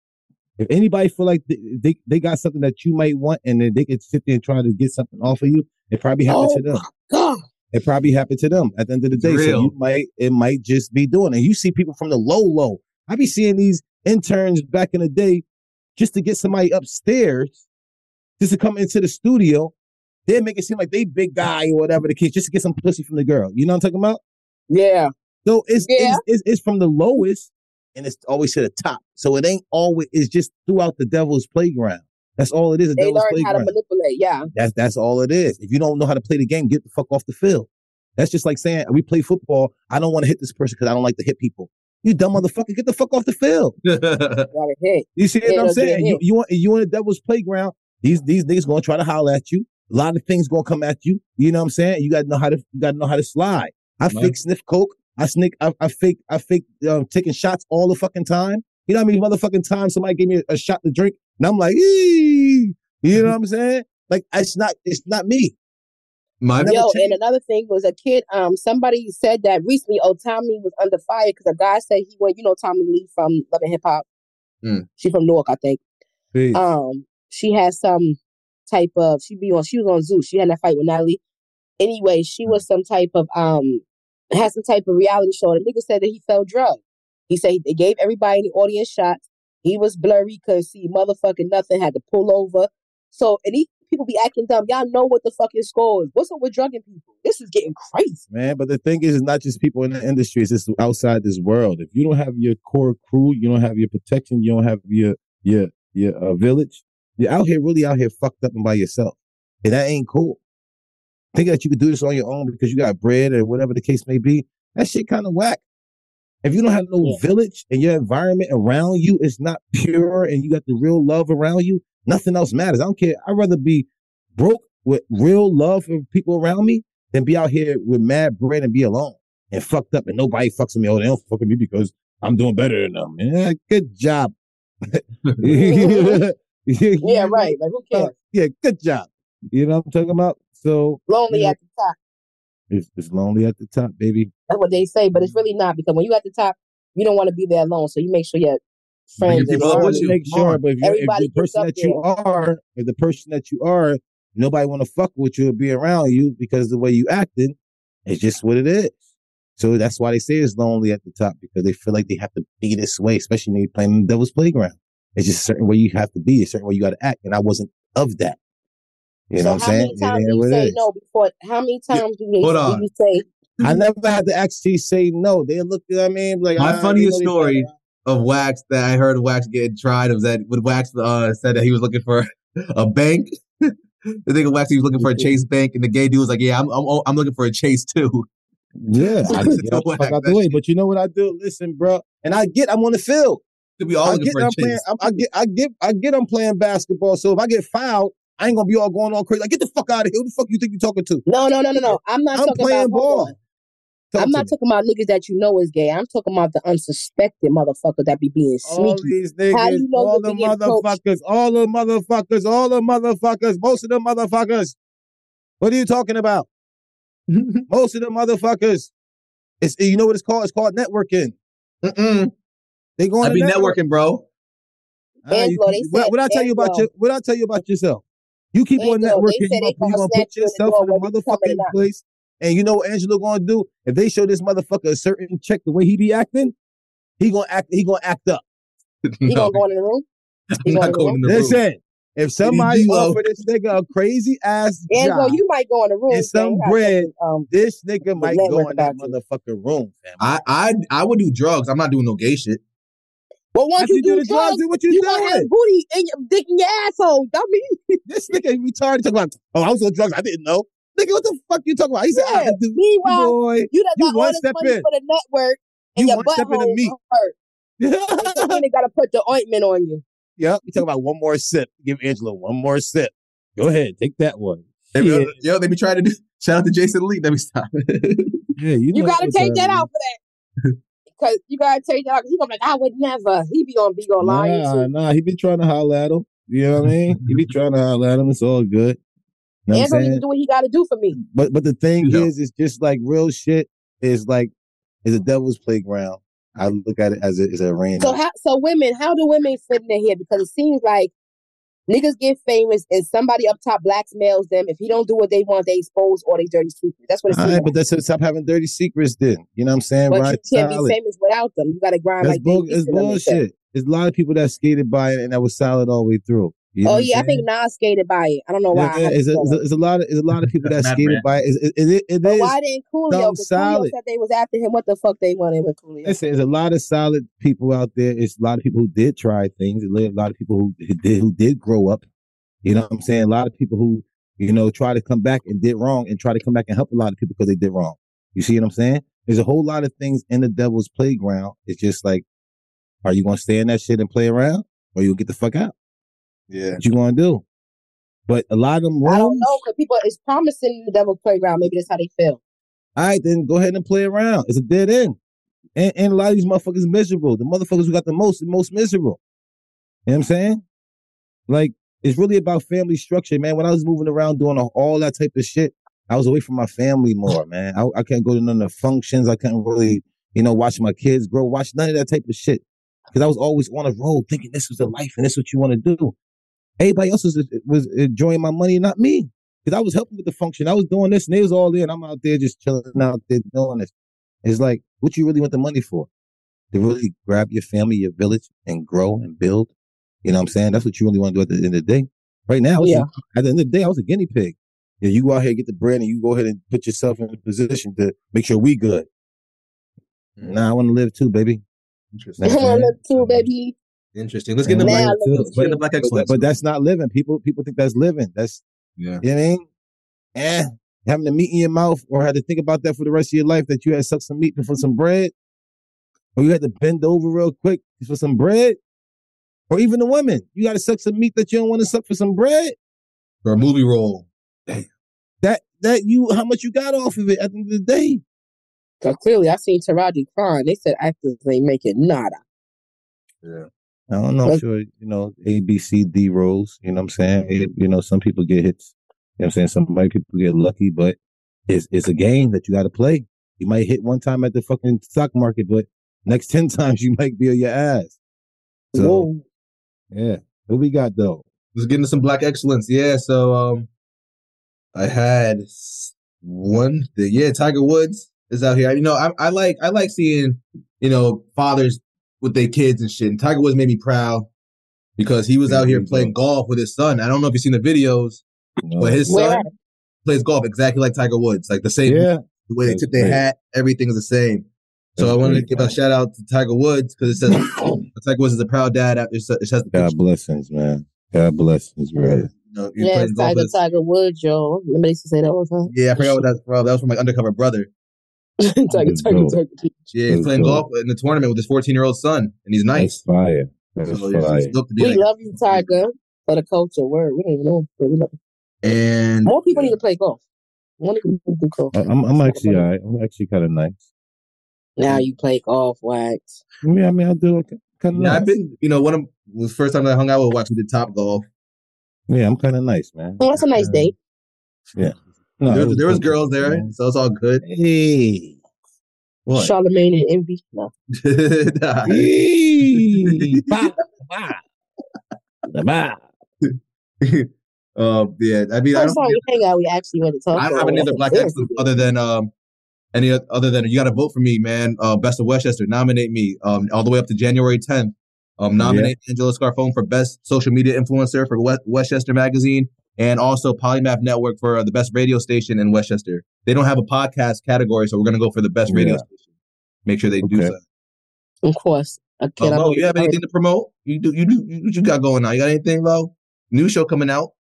If anybody feel like they, they, they got something that you might want and then they could sit there and try to get something off of you, it probably happened Oh to them. my God! It probably happened to them at the end of the It's day. So real. you might, it might just be doing it. You see people from the low, low. I be seeing these interns back in the day just to get somebody upstairs, just to come into the studio. They make it seem like they big guy or whatever the case, just to get some pussy from the girl. You know what I'm talking about? Yeah, So it's, Yeah. it's, it's, it's from the lowest and it's always to the top. So it ain't always, it's just throughout the devil's playground. That's all it is, the they devil's learn how to playground. manipulate. Yeah, That's that's all it is. If you don't know how to play the game, get the fuck off the field. That's just like saying we play football. I don't want to hit this person because I don't like to hit people. You dumb motherfucker, get the fuck off the field. gotta hit. You see Yeah, what I'm they'll saying? get You hit. you want you in the devil's playground. These these niggas gonna try to holler at you. A lot of things gonna come at you. You know what I'm saying? You gotta know how to you gotta know how to slide. I Right. fake sniff coke. I snick. I, I fake. I fake um, taking shots all the fucking time. You know how many motherfucking times somebody gave me a, a shot to drink and I'm like, ee. You know what I'm saying? Like it's not. It's not me. My Never Yo, changed. and another thing was a kid. Um, somebody said that recently. Oh, Tommy was under fire because a guy said he went. You know, Tommy Lee from Love and Hip Hop. Mm. She from Newark, I think. Peace. Um, she has some type of. She be on. She was on Zeus. She had that fight with Natalie. Anyway, she was some type of um, had some type of reality show. The nigga said that he fell drug. He said they gave everybody in the audience shots. He was blurry, couldn't see motherfucking nothing. Had to pull over. So and these people be acting dumb. Y'all know what the fucking score is. What's up with drugging people? This is getting crazy. Man, but the thing is, it's not just people in the industry, it's just outside this world. If you don't have your core crew, you don't have your protection, you don't have your your your uh, village, you're out here really out here fucked up and by yourself. And that ain't cool. Think that you could do this on your own because you got bread or whatever the case may be. That shit kind of whack. If you don't have no Yeah. village and your environment around you is not pure and you got the real love around you, nothing else matters. I don't care. I'd rather be broke with real love for people around me than be out here with mad bread and be alone and fucked up and nobody fucks with me. Oh, they don't fuck with me because I'm doing better than them. Yeah, good job. Yeah, right. Like who cares? Yeah, good job. You know what I'm talking about? So Lonely yeah, at the top. it's, it's lonely at the top, baby. That's what they say, but it's really not because when you at the top, you don't want to be there alone. So you make sure your Bring friends your and people up Well, with family- you. make Come sure, on. but if, you're, if Everybody the person gets that you are, if the person that you are, nobody want to fuck with you or be around you because the way you acting, it's just what it is. So that's why they say it's lonely at the top, because they feel like they have to be this way, especially when you're playing in the Devil's Playground. It's just a certain way you have to be, a certain way you got to act. And I wasn't of that. You so know what I'm saying? How many times do you say no before? How many times do, they, Hold do on. you say? I never had to actually say no. They look, you know what I mean? Like, My ah, funniest you know, story of Wax that I heard Wax getting tried was that when Wax uh, said that he was looking for a bank. The nigga Wax, he was looking for a Chase Bank, and the gay dude was like, "Yeah, I'm I'm, I'm looking for a Chase too." Yeah, I just get the fuck out the way. But you know what I do? Listen, bro, and I get I'm on the field. We all I looking get for a I'm Chase. playing. I, I get I get I get I'm playing basketball. So if I get fouled, I ain't gonna be all going on crazy. Like, get the fuck out of here. Who the fuck you think you're talking to? No, no, no, no, no. I'm not I'm talking playing about ball. hold on. Talk I'm to not me. talking about niggas that you know is gay. I'm talking about the unsuspected motherfucker that be being All sneaky. these niggas, How you know all you're the being approached? motherfuckers, all the motherfuckers, all the motherfuckers, most of the motherfuckers. What are you talking about? Most of the motherfuckers. It's, you know what it's called? It's called networking. Mm-mm. They going I to be network. networking, bro. Ah, you Angelo, keep- they what, said, what I tell you about Angelo, your, what I tell you about yourself? You keep on Angelo, they networking. said You they gonna, you gonna gonna snatch put you in the yourself door in a whether you coming or motherfucking not. place. And you know what Angelo gonna do? If they show this motherfucker a certain check, the way he be acting, he gonna act. He gonna act up. He No, gonna go in the room? I'm He not going in the going room? in the room. Listen, if somebody G-Lo. offer this nigga a crazy ass Angelo, job you might go in the room. and some man. You gotta bread, take the, um, this nigga the might go network in that about you. motherfucking room, fam. I, I I would do drugs. I'm not doing no gay shit. But once After you you do do the drugs, drugs, then what you you gonna have doing? booty in your dick in your asshole, dummy. This nigga retarded talking about, oh, I was on drugs. I didn't know. Nigga, what the fuck you talking about? He said, I Yeah. can do. Meanwhile, Boy, you done you got all one this step money in. for the network and You your one step into butthole meat. hurt. And Selena gotta put the ointment on you. Yep. You talking about one more sip. Give Angela one more sip. Go ahead. Take that one. They be, Shit. yo, they be trying to do. Shout out to Jason Lee. Let me stop. Yeah, you, You know gotta what's take that happening. out for that. Because you gotta take that out. He gonna be like, I would never. He be gonna be gonna lie to Nah, you. nah. He be trying to holler at him. You know what I mean? He be trying to holler at him. It's all good. You know what I'm Angelo need to saying? do what he gotta do for me. But but the thing You know. is, it's just like real shit is like is a devil's playground. I look at it as a as a arena. So how so women, how do women fit in here? Because it seems like niggas get famous and somebody up top blackmails them. If he don't do what they want, they expose all their dirty secrets. That's what it All seems right, like. but that's stop having dirty secrets then. You know what I'm saying? But Right? you can't Solid. be famous without them. You gotta grind That's like bull- they it's bullshit. There's a lot of people that skated by it and that was solid all the way through. You know Oh what I'm yeah, I saying? think Nas skated by it. I don't know why. Yeah, I have it's, a, to it's, a, it's a lot of it's a lot of people that That's mad skated rap. by it. It, it, it, it But is. why didn't Coolio? some Because Coolio solid. said they was after him. What the fuck they wanted with Coolio? Listen, there's a lot of solid people out there. It's a lot of people who did try things. There's a lot of people who who did who did grow up. You know what I'm saying? A lot of people who, you know, try to come back and did wrong and try to come back and help a lot of people because they did wrong. You see what I'm saying? There's a whole lot of things in the devil's playground. It's just like, are you going to stay in that shit and play around, or you get the fuck out? Yeah. What you going to do? But a lot of them rooms, I don't know because people is promising in the devil's playground. Maybe that's how they feel. all right, then go ahead and play around. It's a dead end. And, and a lot of these motherfuckers miserable. The motherfuckers who got the most, the most miserable. You know what I'm saying? Like, it's really about family structure, man. When I was moving around doing all that type of shit, I was away from my family more, man. I, I couldn't go to none of the functions. I couldn't really, you know, watch my kids grow, watch none of that type of shit. Because I was always on a road thinking this was the life and this is what you want to do. Everybody else was, was enjoying my money, not me. Because I was helping with the function. I was doing this and they was all there and I'm out there just chilling out there doing this. It's like, what you really want the money for? To really grab your family, your village, and grow and build? You know what I'm saying? That's what you really want to do at the end of the day. Right now, Yeah. just, at the end of the day, I was a guinea pig. Yeah, you go out here, get the bread, and you go ahead and put yourself in a position to make sure we good. Mm. Now I want to live too, baby. Interesting. I Nah, want to man. live too, baby. Interesting. Let's get into Yeah, black. Now look Let's at get into you. black But, excellence. but that's not living. People people think that's living. That's, yeah. you know what I mean? Eh, having the meat in your mouth or had to think about that for the rest of your life, that you had to suck some meat for some bread, or you had to bend over real quick for some bread. Or even the women, you got to suck some meat that you don't want to suck for some bread. For a movie role. That that you, how much you got off of it at the end of the day? Because clearly I seen Taraji crying. They said actors ain't making nada. Yeah. I don't know. I'm But- sure, you know, A, B, C, D roles. You know what I'm saying? It- you know, some people get hits. You know what I'm saying? Some white people get lucky, but it's it's a game that you got to play. You might hit one time at the fucking stock market, but next ten times you might be on your ass. So, Whoa. yeah. What we got, though? Let's get into some black excellence. Yeah. So um, I had one. The, yeah, Tiger Woods is out here. You know, I, I like I like seeing, you know, fathers with their kids and shit. And Tiger Woods made me proud because he was out here playing golf with his son. I don't know if you've seen the videos, no. but his son Where? plays golf exactly like Tiger Woods, like the same yeah. the way they tip their hat, everything is the same. So That's I wanted to give a shout out to Tiger Woods because it says Tiger Woods is a proud dad. After it says the God blessings, man. God blessings, brother. You know, yeah, Tiger, Tiger Woods, yo. Somebody used to say that all the time. Yeah, I forgot what that's from. That was from my undercover brother. Tiger, Tiger, Tiger. Yeah, he's playing golf in the tournament with his fourteen-year-old son, and he's nice. That's fire. That's so fire. We like, love you, Tiger, for the culture. Word, we don't even know. We love and more people need to play golf. More people need to do golf. I'm, I'm actually, all right. I'm actually kind of nice. Now you play golf, Wax. Yeah, I mean, I do kind of yeah, nice. I've been, you know, one of the first time I hung out with Wax, we did Top Golf. Yeah, I'm kind of nice, man. Oh, that's a nice uh, date. Yeah. No, there was, was there was girls there, man. So it's all good. Hey. What? Charlemagne and Envy? No. nah. Hey. Bah, bah. Bah. Um, yeah, I mean, First I don't. time we hang out, we actually went to talk. I don't have any other black excellence other than um, any other than you got to vote for me, man. Uh, Best of Westchester, nominate me. Um, all the way up to January tenth. Um, nominate yeah. Angela Scarfone for Best Social Media Influencer for West- Westchester Magazine, and also Polymath Network for uh, the best radio station in Westchester. They don't have a podcast category, so we're gonna go for the best radio yeah. station. Make sure they okay. do so. Of course. Okay. Uh, Lo, you have anything to promote? You do. You do. You, what you got going on? You got anything, Lo? New show coming out.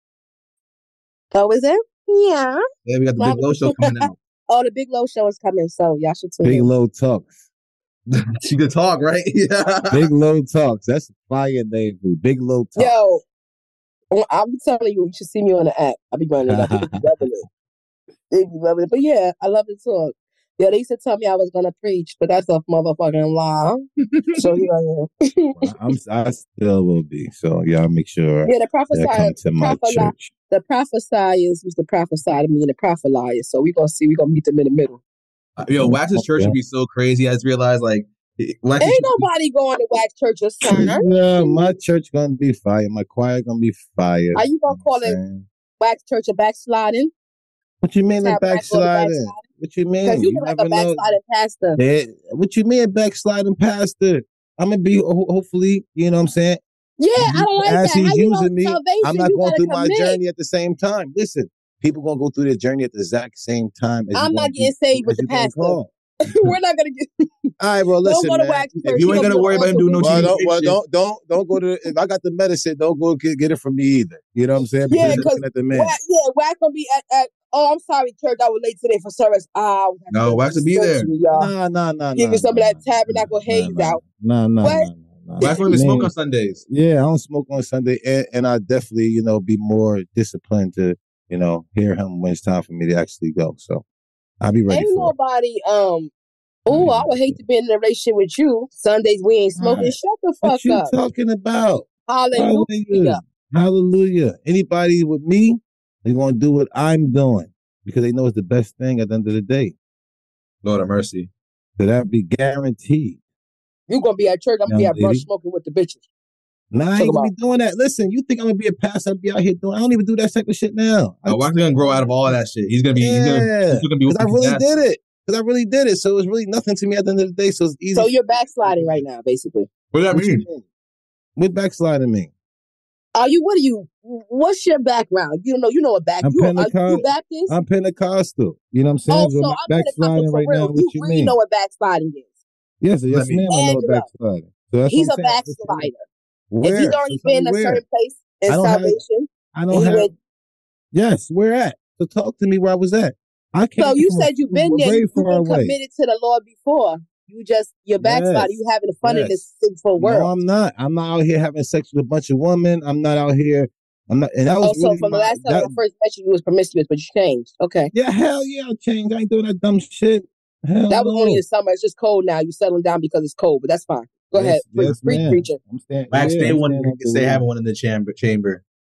Oh, is it? Yeah. Yeah, we got the Big Low show coming out. Oh, the Big Low show is coming, so y'all should tune Big in. Low Talks. She could talk, right? Yeah. Big Low Talks. That's a fire name. Big Low Talks. Yo, I'm telling you, you should see me on the app. I'll be running it up. They be loving it. They be loving it. But yeah, I love to talk. Yeah, they used to tell me I was gonna preach, but that's a motherfucking lie. So here I am. well, I'm, I still will be. So y'all make sure. Yeah, the prophesy come to my church. The prophesiers used to prophesy to me, and the propheliers. So we gonna see. We gonna meet them in the middle. Uh, yo, Wax's church would be so crazy. I just realized, like, Wax's ain't nobody going to Wax church or son. Yeah, my church gonna be fire. My choir gonna be fire. Are you gonna call it Wax church a backsliding? What you mean a backsliding? What you mean? Because you, you can have a backsliding pastor. Yeah. What you mean backsliding pastor? I'm gonna be ho- hopefully, you know what I'm saying? Yeah, I don't like As that. he's How using me, I'm not going through commit. my journey at the same time. Listen, people gonna go through their journey at the exact same time. As I'm not getting saved with the pastor. We're not gonna get. All right, well, listen, don't go to man. Wax if you ain't gonna worry about him doing no well, don't, well, don't, don't, don't go to. If I got the medicine, don't go get, get it from me either. You know what I'm saying? Because yeah, because at the man. Wax, yeah, Wax gonna be at, at. Oh, I'm sorry, church. I was late today for service. Ah, uh, no, Wax will be there. Nah, nah, nah. Give me some nah, of that tabernacle nah, haze nah, out. Nah, nah, what? nah, nah, nah. Wax only smoke on Sundays. Yeah, I don't smoke on Sunday, and, and I definitely, you know, be more disciplined to, you know, hear him when it's time for me to actually go. So I'll be ready. Ain't for nobody. It. Um. Oh, I would hate to be in a relationship with you. Sundays we ain't smoking. Right. Shut the fuck what you up. Talking about? Hallelujah. Hallelujah. Hallelujah. Anybody with me, they're gonna do what I'm doing because they know it's the best thing at the end of the day. Lord have mercy. So that be guaranteed. You're gonna be at church. I'm gonna be at brunch smoking with the bitches. Nah, I ain't gonna be doing that. Listen, you think I'm gonna be a pastor? I'll be out here doing. I don't even do that type of shit now. Oh, Wax gonna grow out of all that shit. He's gonna be. Yeah. He's gonna, he's gonna be. I really did it. Because I really did it. So it's really nothing to me at the end of the day. So it's easy. So you're backsliding right now, basically. What does that mean? mean? What backsliding mean? Are you? What are you? What's your background? You know. You know a back. I'm you, Pentecost- are you Baptist? I'm Pentecostal. You know what I'm saying? Oh, so I'm backsliding right now. What you, you really mean? know what backsliding is? Yes, yes, ma'am. I know what backsliding. So that's he's what a saying. backslider. Where? If he's already so been a where? certain place in I don't salvation, have, I don't have. went, yes, where at? So talk to me where I was at. I can't. So you said you've been there. You've been committed to the Lord before. You just you're backsliding. Yes. You having fun yes. in this sinful world. No, I'm not. I'm not out here having sex with a bunch of women. I'm not out here. I'm not. And that was oh, so really from my, the last time that, I first met you, you was promiscuous, but you changed. Okay. Yeah, hell yeah, I changed. I ain't doing that dumb shit. Hell that was no. only in the summer. It's just cold now. You settling down because it's cold, but that's fine. Go yes, ahead. Yes, Free preacher. Wax, stay one. Stay having one in the chamber. Chamber.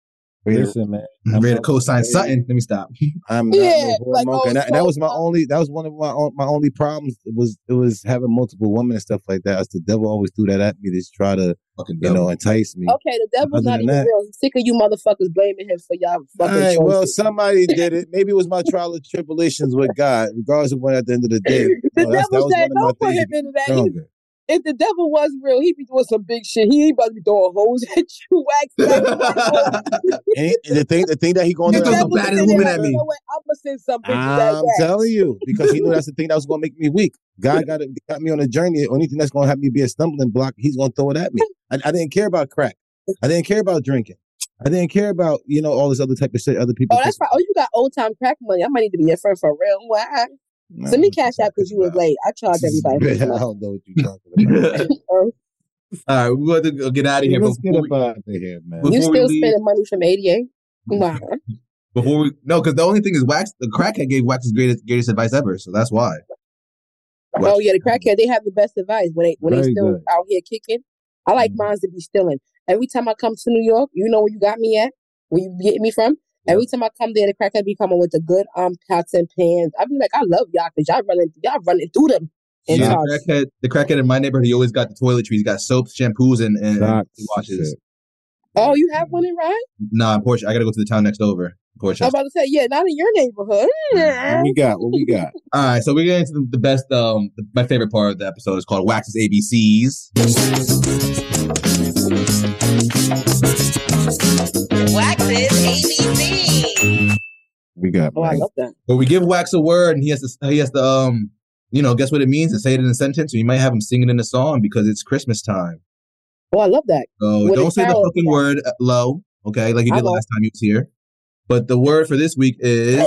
Listen, man. I'm ready to co-sign something. Let me stop. I'm not Yeah, no like, whoremonger. oh, And, that, and that so- was my only. That was one of my my only problems. Was it was having multiple women and stuff like that. As the devil always threw that at me to try to Fucking you devil. know entice me. Okay, the devil's Other not than even that- real. He's sick of you motherfuckers blaming him for y'all All fucking right, choices. well, somebody did it. Maybe it was my trial and tribulations with God, regardless of what at the end of the day. the No, that's- that devil was said, one of my "Don't put things him to get into that." He, stronger. if the devil was real, he'd be doing some big shit. He ain't about to be throwing hoes at you, wax. And the thing, the thing that he going You to throw do. some baddest woman at me. You know what? I'm gonna send some bitches that I'm wax. telling you, because he knew that's the thing that was going to make me weak. God got it, got me on a journey. The only thing that's going to have me be a stumbling block, he's going to throw it at me. I, I didn't care about crack. I didn't care about drinking. I didn't care about, you know, all this other type of shit other people. Oh, that's right. Oh, you got old time crack money. I might need to be your friend for real. Why? Nah, Send me cash out because you was late. I charge everybody for I this money. don't know what you're talking about. All right, we're going to get out of here. Let's Before get we, up out of here, man. Before You we still leave- spending money from eighty-eight? Wow. before we no, because the only thing is Wax. The crackhead gave Wax his greatest greatest advice ever, so that's why. Oh yeah, the crackhead, they have the best advice when they when they Very still good. out here kicking. I like Mhm. mines to be stealing. Every time I come to New York, you know where you got me at? Where you getting me from? Every time I come there, the crackhead be coming with the good um pots and pans. I be like, I love y'all because y'all running y'all running through them. in Yeah, charge. the crackhead, the crackhead in my neighborhood, he always got the toiletries. He's got soaps, shampoos, and, and Socks, washes. shit. Oh, you have one in Ryan? Nah, in Portia. I gotta go to the town next over. I Portia. was about to say, yeah, not in your neighborhood. What we got? What we got? All right, so we're getting into the, the best. Um, the, my favorite part of the episode is called Wax's A B Cs. Wax's A B C. We got. Oh, I man. love that. But we give Wax a word, and he has to. He has to. Um, you know, guess what it means and say it in a sentence. Or you might have him sing it in a song because it's Christmas time. Oh, I love that. So With a don't say the carol. fucking word uh, low, okay, like you I did won't. last time you was here. But the word for this week is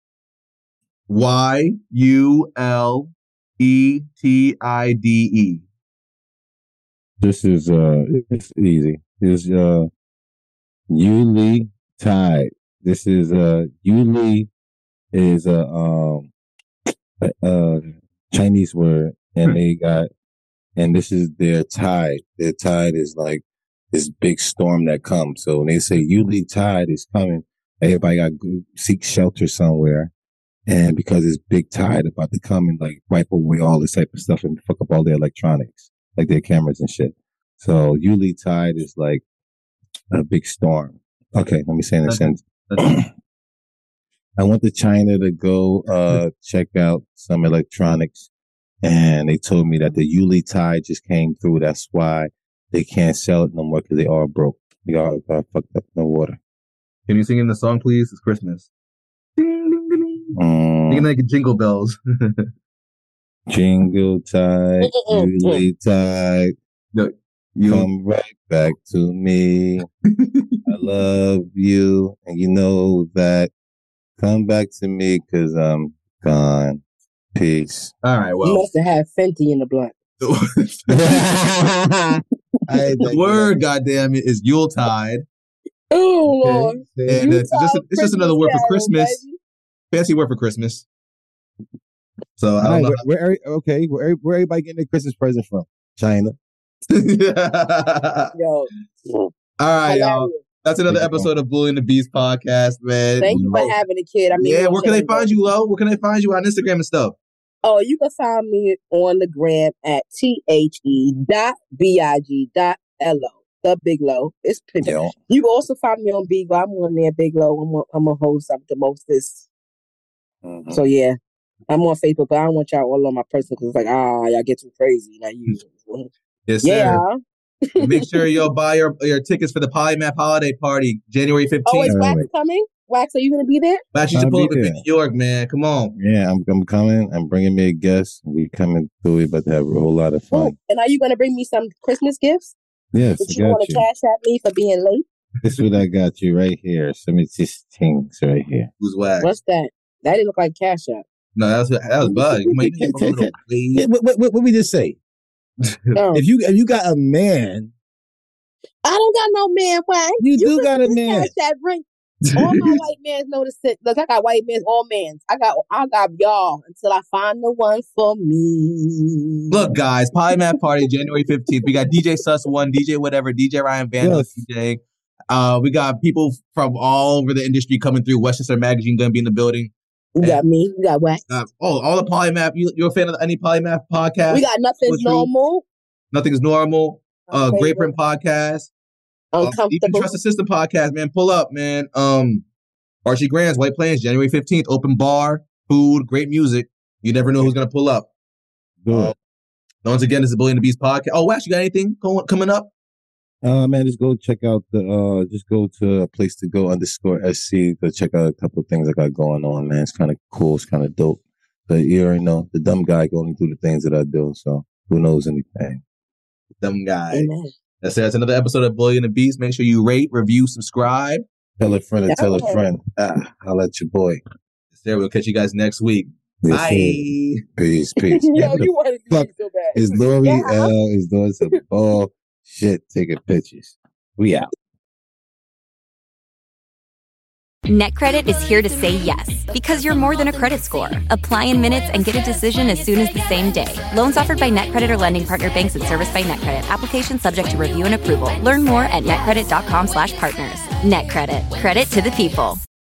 Y U L E T I D E. This is uh, it's easy. It's uh, Yuli Tide. This is uh, Yuli is a um, a, a Chinese word, and they got, and this is their tide. Their tide is like this big storm that comes. So when they say Yuli Tide is coming, everybody got to seek shelter somewhere. And because it's big tide about to come and like wipe away all this type of stuff and fuck up all their electronics, like their cameras and shit. So Yuli Tide is like a big storm. Okay, let me say in a sentence. I went to China to go uh, check out some electronics, and they told me that the Yuli Tide just came through. That's why they can't sell it no more because they all broke. They all got fucked up in the water. Can you sing in the song, please? It's Christmas. Ding, ding, ding, ding. Mm, Sing like jingle bells. jingle Tide, Mm-mm-mm. Yuli Tide, No, you. come right back to me. I love you, and you know that. Come back to me because I'm gone. Peace. All right. You Well, must have had Fenty in the blunt. the word, goddamn it, is Yuletide, Oh, Lord. and it's just it's just another word for Christmas. Baby. Fancy word for Christmas. So I All don't right, know. where, where, okay, where, where everybody getting their Christmas present from? China. All Yo, right, y'all. hilarious. That's another episode of Bullying the Beast podcast, man. Thank you for Oh, having a kid. I mean, yeah, you where can they know, find you, Lo? Where can they find you on Instagram and stuff? Oh, you can find me on the gram at T H E dot B I G dot L O. The Big Low. It's pretty. Yo. You can also find me on Beagle. I'm on there, Big Low. I'm a, I'm a host. I'm the mostest. Mhm. So yeah, I'm on Facebook, but I don't want y'all all on my personal because it's like, ah, y'all get too crazy. Now you, Yes, sir. yeah. Make sure you'll buy your your tickets for the Polymath holiday party, January Oh, fifteenth. is All Wax right. coming? Wax, are you gonna be there? Max, you should I'll pull be up in there. New York, man. Come on. Yeah, I'm I'm coming. I'm bringing me a guest. We coming through. We about to have a whole lot of Oh, fun. and are you gonna bring me some Christmas gifts? Yes, That I you want got to you. cash at me for being late? This is what I got you right here. Some of these things right here. Who's Wax? What's that? That didn't look like cash app. No, that was that was Bud. You might give him a little Yeah, wave. what, what, what, what we just say? No. If you if you got a man, I don't got no man, Wax. you do can got a just man. cash that ring. All my white mans know the sit. Look, I got white mans, all mans. I got I got y'all until I find the one for me. Look, guys, Polymath party, January fifteenth. We got D J Sus One, D J whatever, D J Ryan Vandal, Yes. D J Uh, we got people from all over the industry coming through. Westchester Magazine going to be in the building. You got me. You got what? Uh, oh, all the Polymath. You, you're a fan of any Polymath podcast? We got Nothing's Normal. Nothing's Normal. Uh, Okay, Great Print podcast. Uh, Uncomfortable. Even Trust Assistant podcast, man. Pull up, man. Um, Archie Grant's White Plains, January fifteenth. Open bar, food, great music. You never know who's going to pull up. Good. Uh, once again, this is the Bully and the Beast podcast. Oh, Wax, you got anything going, coming up? Uh, man, just go check out the, uh, just go to a place to go underscore S C. Go check out a couple of things I got going on, man. It's kind of cool. It's kind of dope. But you already know, the dumb guy going through the things that I do. So who knows anything? Dumb guy. Amen. That's it. That's another episode of Bully and the Beast. Make sure you rate, review, subscribe. Tell a friend and tell a Yeah. friend. Ah, I'll let your boy. That's there. We'll catch you guys next week. Yes, Bye. sir. Peace, peace. Yo, you wanted to Fuck be so bad. is Lori Yeah. L is doing some bullshit taking pictures. We out. NetCredit is here to say yes, because you're more than a credit score. Apply in minutes and get a decision as soon as the same day. Loans offered by NetCredit or lending partner banks and serviced by NetCredit. Application subject to review and approval. Learn more at netcredit.com slash partners. NetCredit. Credit to the people.